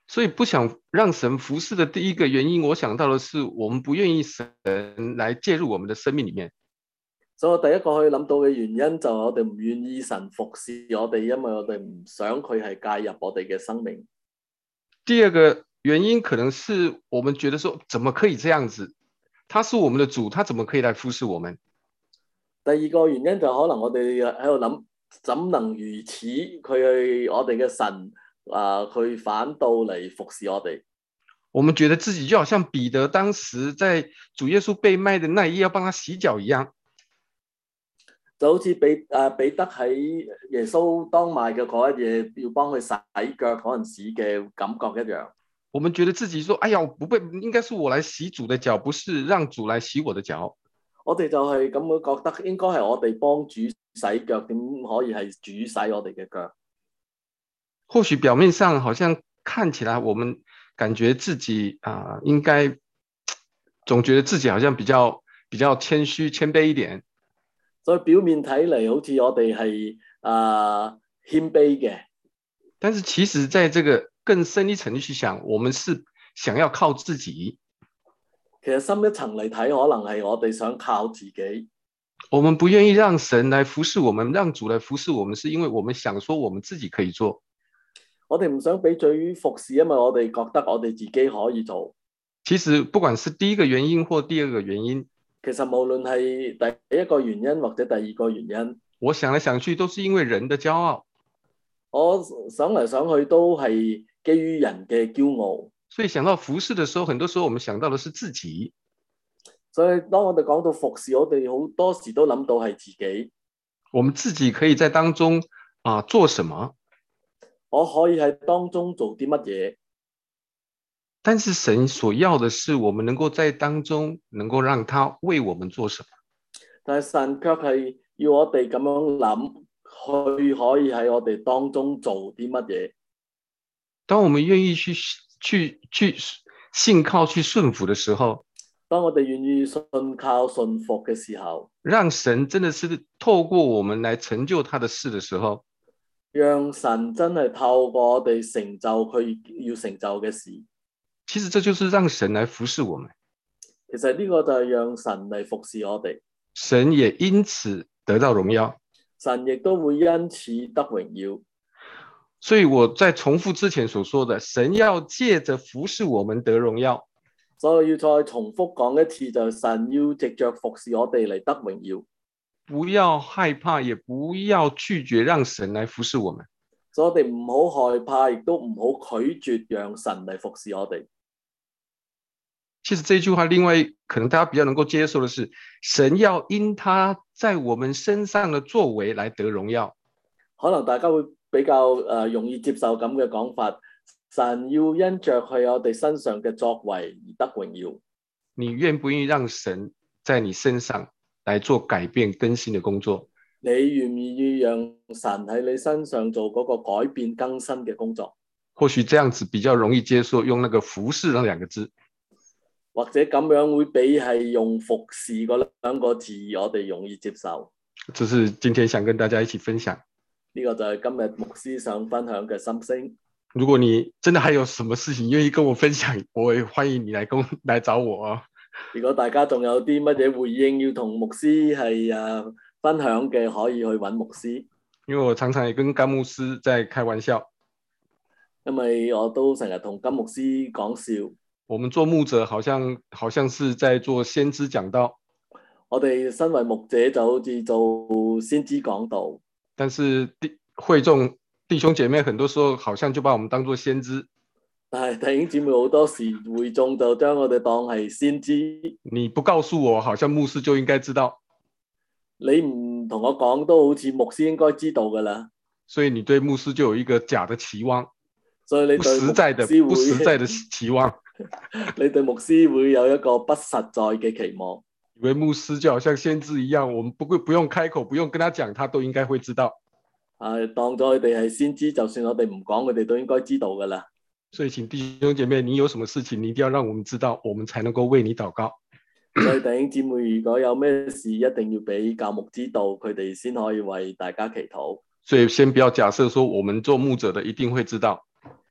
S10: 所以不想让神服侍的第一个原因，我想到的是，我们不愿意神來介入我們的生命裡面。
S5: 所以我第一個可以諗到嘅原因就係我哋唔願意神服侍我哋，因為我哋唔想佢係介入我哋嘅生命。
S10: 第二個原因可能是我們覺得說，怎麼可以這樣子？他是我們的主，他怎麼可以來服侍我們？
S5: 第二個原因就可能我哋喺度諗，怎能如此？佢係我哋嘅神。啊！佢反倒嚟服侍我哋，
S10: 我們覺得自己就好像彼得當時在主耶穌被賣的那一夜要幫他洗腳一樣，
S5: 就好似彼啊彼得喺耶穌當賣嘅嗰一夜要幫佢洗腳嗰陣時嘅感覺一樣。
S10: 我們覺得自己說：哎呀，我不被應該是我來洗主的腳，不是讓主來洗我的腳。
S5: 我哋就係咁樣覺得，應該係我哋幫主洗腳，點可以係主洗我哋嘅腳？
S10: 或許表面上好像看起來，我們感覺自己啊、呃，應該總覺得自己好像比較比較謙虛謙卑一點。
S5: 所以表面睇嚟，好似我哋係啊謙卑嘅，
S10: 但是其實在這個更深一層去想，我們是想要靠自己。
S5: 其實深一層嚟睇，可能係我哋想靠自己。
S10: 我們不願意讓神來服侍我們，讓主來服侍我們，是因為我們想說我們自己可以做。
S5: 我哋唔想俾主服侍，因為我哋覺得我哋自己可以做。
S10: 其實不管是第一個原因或第二個原因，
S5: 其實無論係第一個原因或者第二個原因，
S10: 我想來想去都是因為人的驕傲。
S5: 我想嚟想去都係基於人嘅驕傲。
S10: 所以想到服侍的時候，很多時候我們想到的是自己。
S5: 所以當我哋講到服侍，我哋好多時都諗到係自己。
S10: 我們自己可以在當中啊、呃、做什麼？
S5: 我可以喺當中做啲乜嘢？
S10: 但是神所要的是我們能夠在當中能夠讓他為我們做什麼？
S5: 但係神卻係要我哋咁樣諗，佢可以喺我哋當中做啲乜嘢？
S10: 當我們願意去去去信靠、去順服的時候，
S5: 當我哋願意信靠、順服嘅時候，
S10: 讓神真的是透過我們來成就他的事的時候，
S5: 讓神真係透過我哋成就佢要成就嘅事。
S10: 其實這就是讓神來服侍我們。
S5: 其實呢個就係讓神嚟服侍我哋。
S10: 神也因此得到榮耀。
S5: 神亦都會因此得榮耀。
S10: 所以我在重複之前所說的，神要借着服侍我們得榮耀。
S5: 所以要再重複講一次，就係神要藉着服侍我哋嚟得榮耀。
S10: 不要害怕，也不要拒絕讓神來服侍我們。
S5: 所以我哋唔好害怕，亦都唔好拒絕讓神嚟服侍我哋。
S10: 其實這句話，另外可能大家比較能夠接受的是，神要因他在我們身上的作為來得榮耀。
S5: 可能大家會比較誒、呃、容易接受咁嘅講法，神要因着喺我哋身上嘅作為而得榮耀。
S10: 你願不願意讓神在你身上來做改變更新的工作？
S5: 你願唔願意讓神喺你身上做嗰個改變更新嘅工作？
S10: 或許這樣子比較容易接受，用那個服侍那兩個字。
S5: 或者咁樣會比係用服侍嗰兩個字，我哋容易接受。
S10: 這是今天想跟大家一起分享。
S5: 呢個就係今日牧師想分享嘅心聲。
S10: 如果你真的還有什麼事情願意跟我分享，我也歡迎你來跟來找我啊。
S5: 如果大家仲有啲乜嘢回應要同牧師係誒分享嘅，可以去揾牧師。
S10: 因為我常常也跟甘牧師在開玩笑。
S5: 因為我都成日同甘牧師講笑。
S10: 我們做牧者好像好像是在做先知講道。
S5: 我哋身為牧者就好似做先知講道。
S10: 但是弟會眾弟兄姐妹很多時候好像就把我們當作先知。
S5: 但係弟兄姊妹好多時會眾就將我哋當係先知。
S10: 你不告訴我，好像牧師就應該知道。
S5: 你唔同我講都好似牧師應該知道㗎啦。
S10: 所以你對牧師就有一個假的期望。
S5: 所以你對牧師會
S10: 不實在的不實在的期望。
S5: 你對牧師會有一個不實在嘅期望，
S10: 以為牧師就好像先知一樣，我們不不用開口，不用跟他講，他都應該會知道。
S5: 啊，當咗佢哋係先知，就算我哋唔講，佢哋都應該知道噶啦。
S10: 所以請弟兄姐妹，你有什麼事情，你一定要讓我們知道，我們才能夠為你禱告。
S5: 所以弟兄姊妹，如果有咩事，一定要俾教牧知道，佢哋先可以為大家祈禱。
S10: 所以先不要假設說，我們做牧者的一定會知道。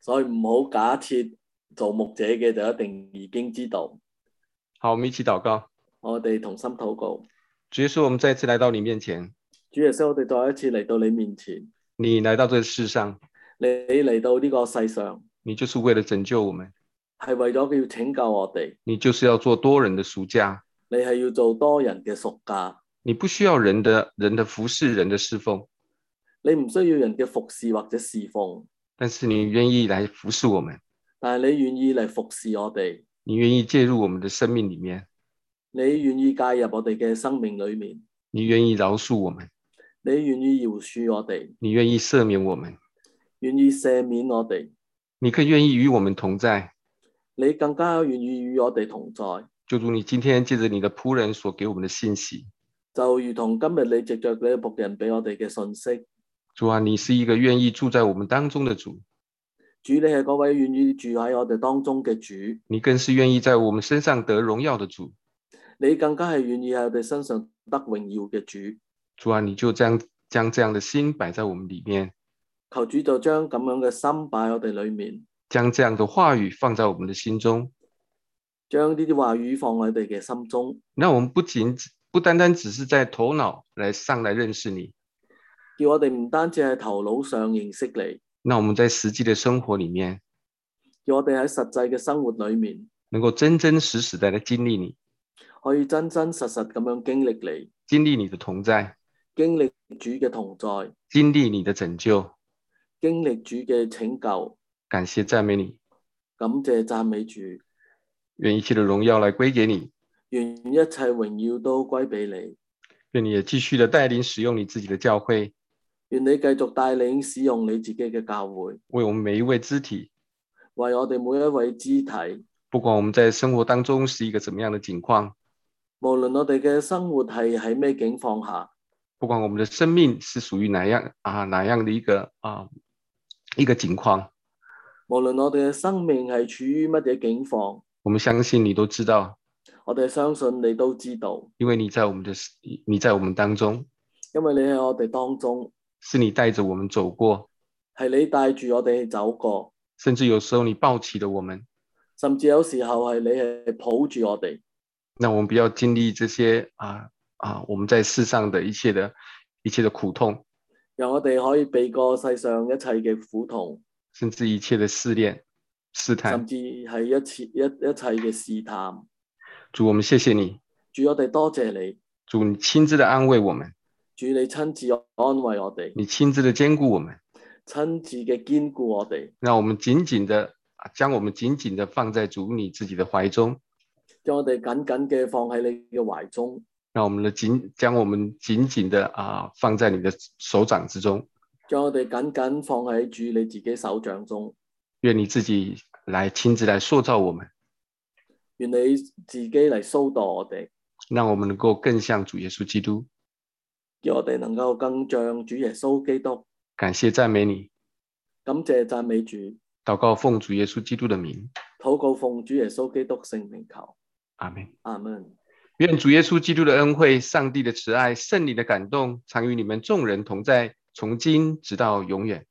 S5: 所以唔好假設做牧者嘅就一定已經知道。
S10: 好，我們一起禱告。
S5: 我哋同心禱告。
S10: 主耶穌，我們再次來到你面前。
S5: 主耶穌，我哋再一次嚟到你面前。
S10: 你來到這個世上，
S5: 你嚟到呢個世上，
S10: 你就是為了拯救我們，
S5: 係為咗要拯救我哋。
S10: 你就是要做多人的贖價，
S5: 你係要做多人嘅贖價。
S10: 你不需要人的人的服侍，人的侍奉，
S5: 你唔需要人嘅服侍或者侍奉，
S10: 但是你願意來服侍我們，
S5: 但係你願意嚟服侍我哋，
S10: 你願意介入我們的生命裡面，
S5: 你願意介入我哋嘅生命裡面，
S10: 你願意饒恕我們，
S5: 你願意饒恕我哋，
S10: 你願意赦免我們，
S5: 願意赦免我哋，
S10: 你更願意與我們同在，
S5: 你更加願意與我哋同在。
S10: 就如你今天借着你的僕人所給我們的信息，
S5: 就如同今日你藉着你嘅僕人俾我哋嘅信息。
S10: 主啊，你是一個願意住在我們當中的主，
S5: 主，你係嗰位願意住喺我哋當中嘅主，
S10: 你更是願意在我們身上得榮耀的主，
S5: 你更加係願意喺我哋身上得榮耀嘅主。
S10: 主啊，你就將將這樣的心擺在我們裡面，
S5: 求主就將咁樣嘅心擺喺我哋裡面，
S10: 將這樣的話語放在我們的心中，
S5: 將呢啲話語放喺我哋嘅心中。
S10: 那我們不僅不單單只是在頭腦來上來認識你，
S5: 叫我哋唔單止喺頭腦上認識你，
S10: 那我們在實際的生活裡面，
S5: 叫我哋喺實際嘅生活裡面，
S10: 能夠真真實實地來經歷你，
S5: 可以真真實實咁樣經歷你，
S10: 經歷你的同在，
S5: 經歷主嘅同在，
S10: 經歷你的拯救，
S5: 經歷主嘅拯救。
S10: 感謝讚美你，
S5: 感謝讚美主，
S10: 願一切的榮耀來歸給你，
S5: 願一切榮耀都歸俾你，
S10: 願你也繼續的帶領使用你自己的教會，
S5: 願你繼續帶領使用你自己嘅教會，
S10: 為我們每一位肢體，
S5: 為我哋每一位肢體，
S10: 不管我們在生活當中是一個怎麼樣的境況，
S5: 無論我哋嘅生活係喺咩境況下，
S10: 不管我們的生命是屬於哪樣啊哪樣的一個啊一個境況，
S5: 無論我哋嘅生命係處於乜嘢境況，
S10: 我們相信你都知道，
S5: 我哋相信你都知道，
S10: 因為你在我們的你在我們當中，
S5: 因為你喺我哋當中，
S10: 是你帶着我們走過，
S5: 係你帶住我哋走過，
S10: 甚至有時候你抱起了我們，
S5: 甚至有時候係你係抱住我哋，
S10: 那我們不要經歷這些啊啊我們在世上的一切的一切的苦痛，
S5: 讓我哋可以避過世上一切嘅苦痛，
S10: 甚至一切的試煉試探，
S5: 甚至係一切一一切嘅試探。
S10: 主，我們謝謝你，
S5: 主，我哋多謝你，
S10: 主，你親自的安慰我們，
S5: 主，你親自安慰我哋，
S10: 你親自的堅固我們，
S5: 親自嘅堅固我哋，
S10: 讓我們緊緊的將我們緊緊的放在主你自己的懷中，
S5: 將我哋緊緊嘅放喺你嘅懷中，
S10: 讓我們的緊將我們緊緊的啊放在你的手掌之中，
S5: 將我哋緊緊放喺主你自己手掌中，
S10: 願你自己來親自來塑造我們，
S5: 願你自己嚟蘇導我哋，
S10: 讓我們能夠更像主耶穌基督，
S5: 叫我哋能夠更像主耶穌基督。
S10: 感謝讚美你，
S5: 感謝讚美主，
S10: 禱告奉主耶穌基督的名，
S5: 禱告奉主耶穌基督聖名求，
S10: 阿們。
S5: 阿們。
S10: 願主耶穌基督的恩惠、上帝的慈愛、聖靈的感動，常與你們眾人同在，從今直到永遠。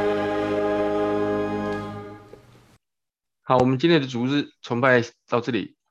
S10: 好，我們今天的主日崇拜到這裡。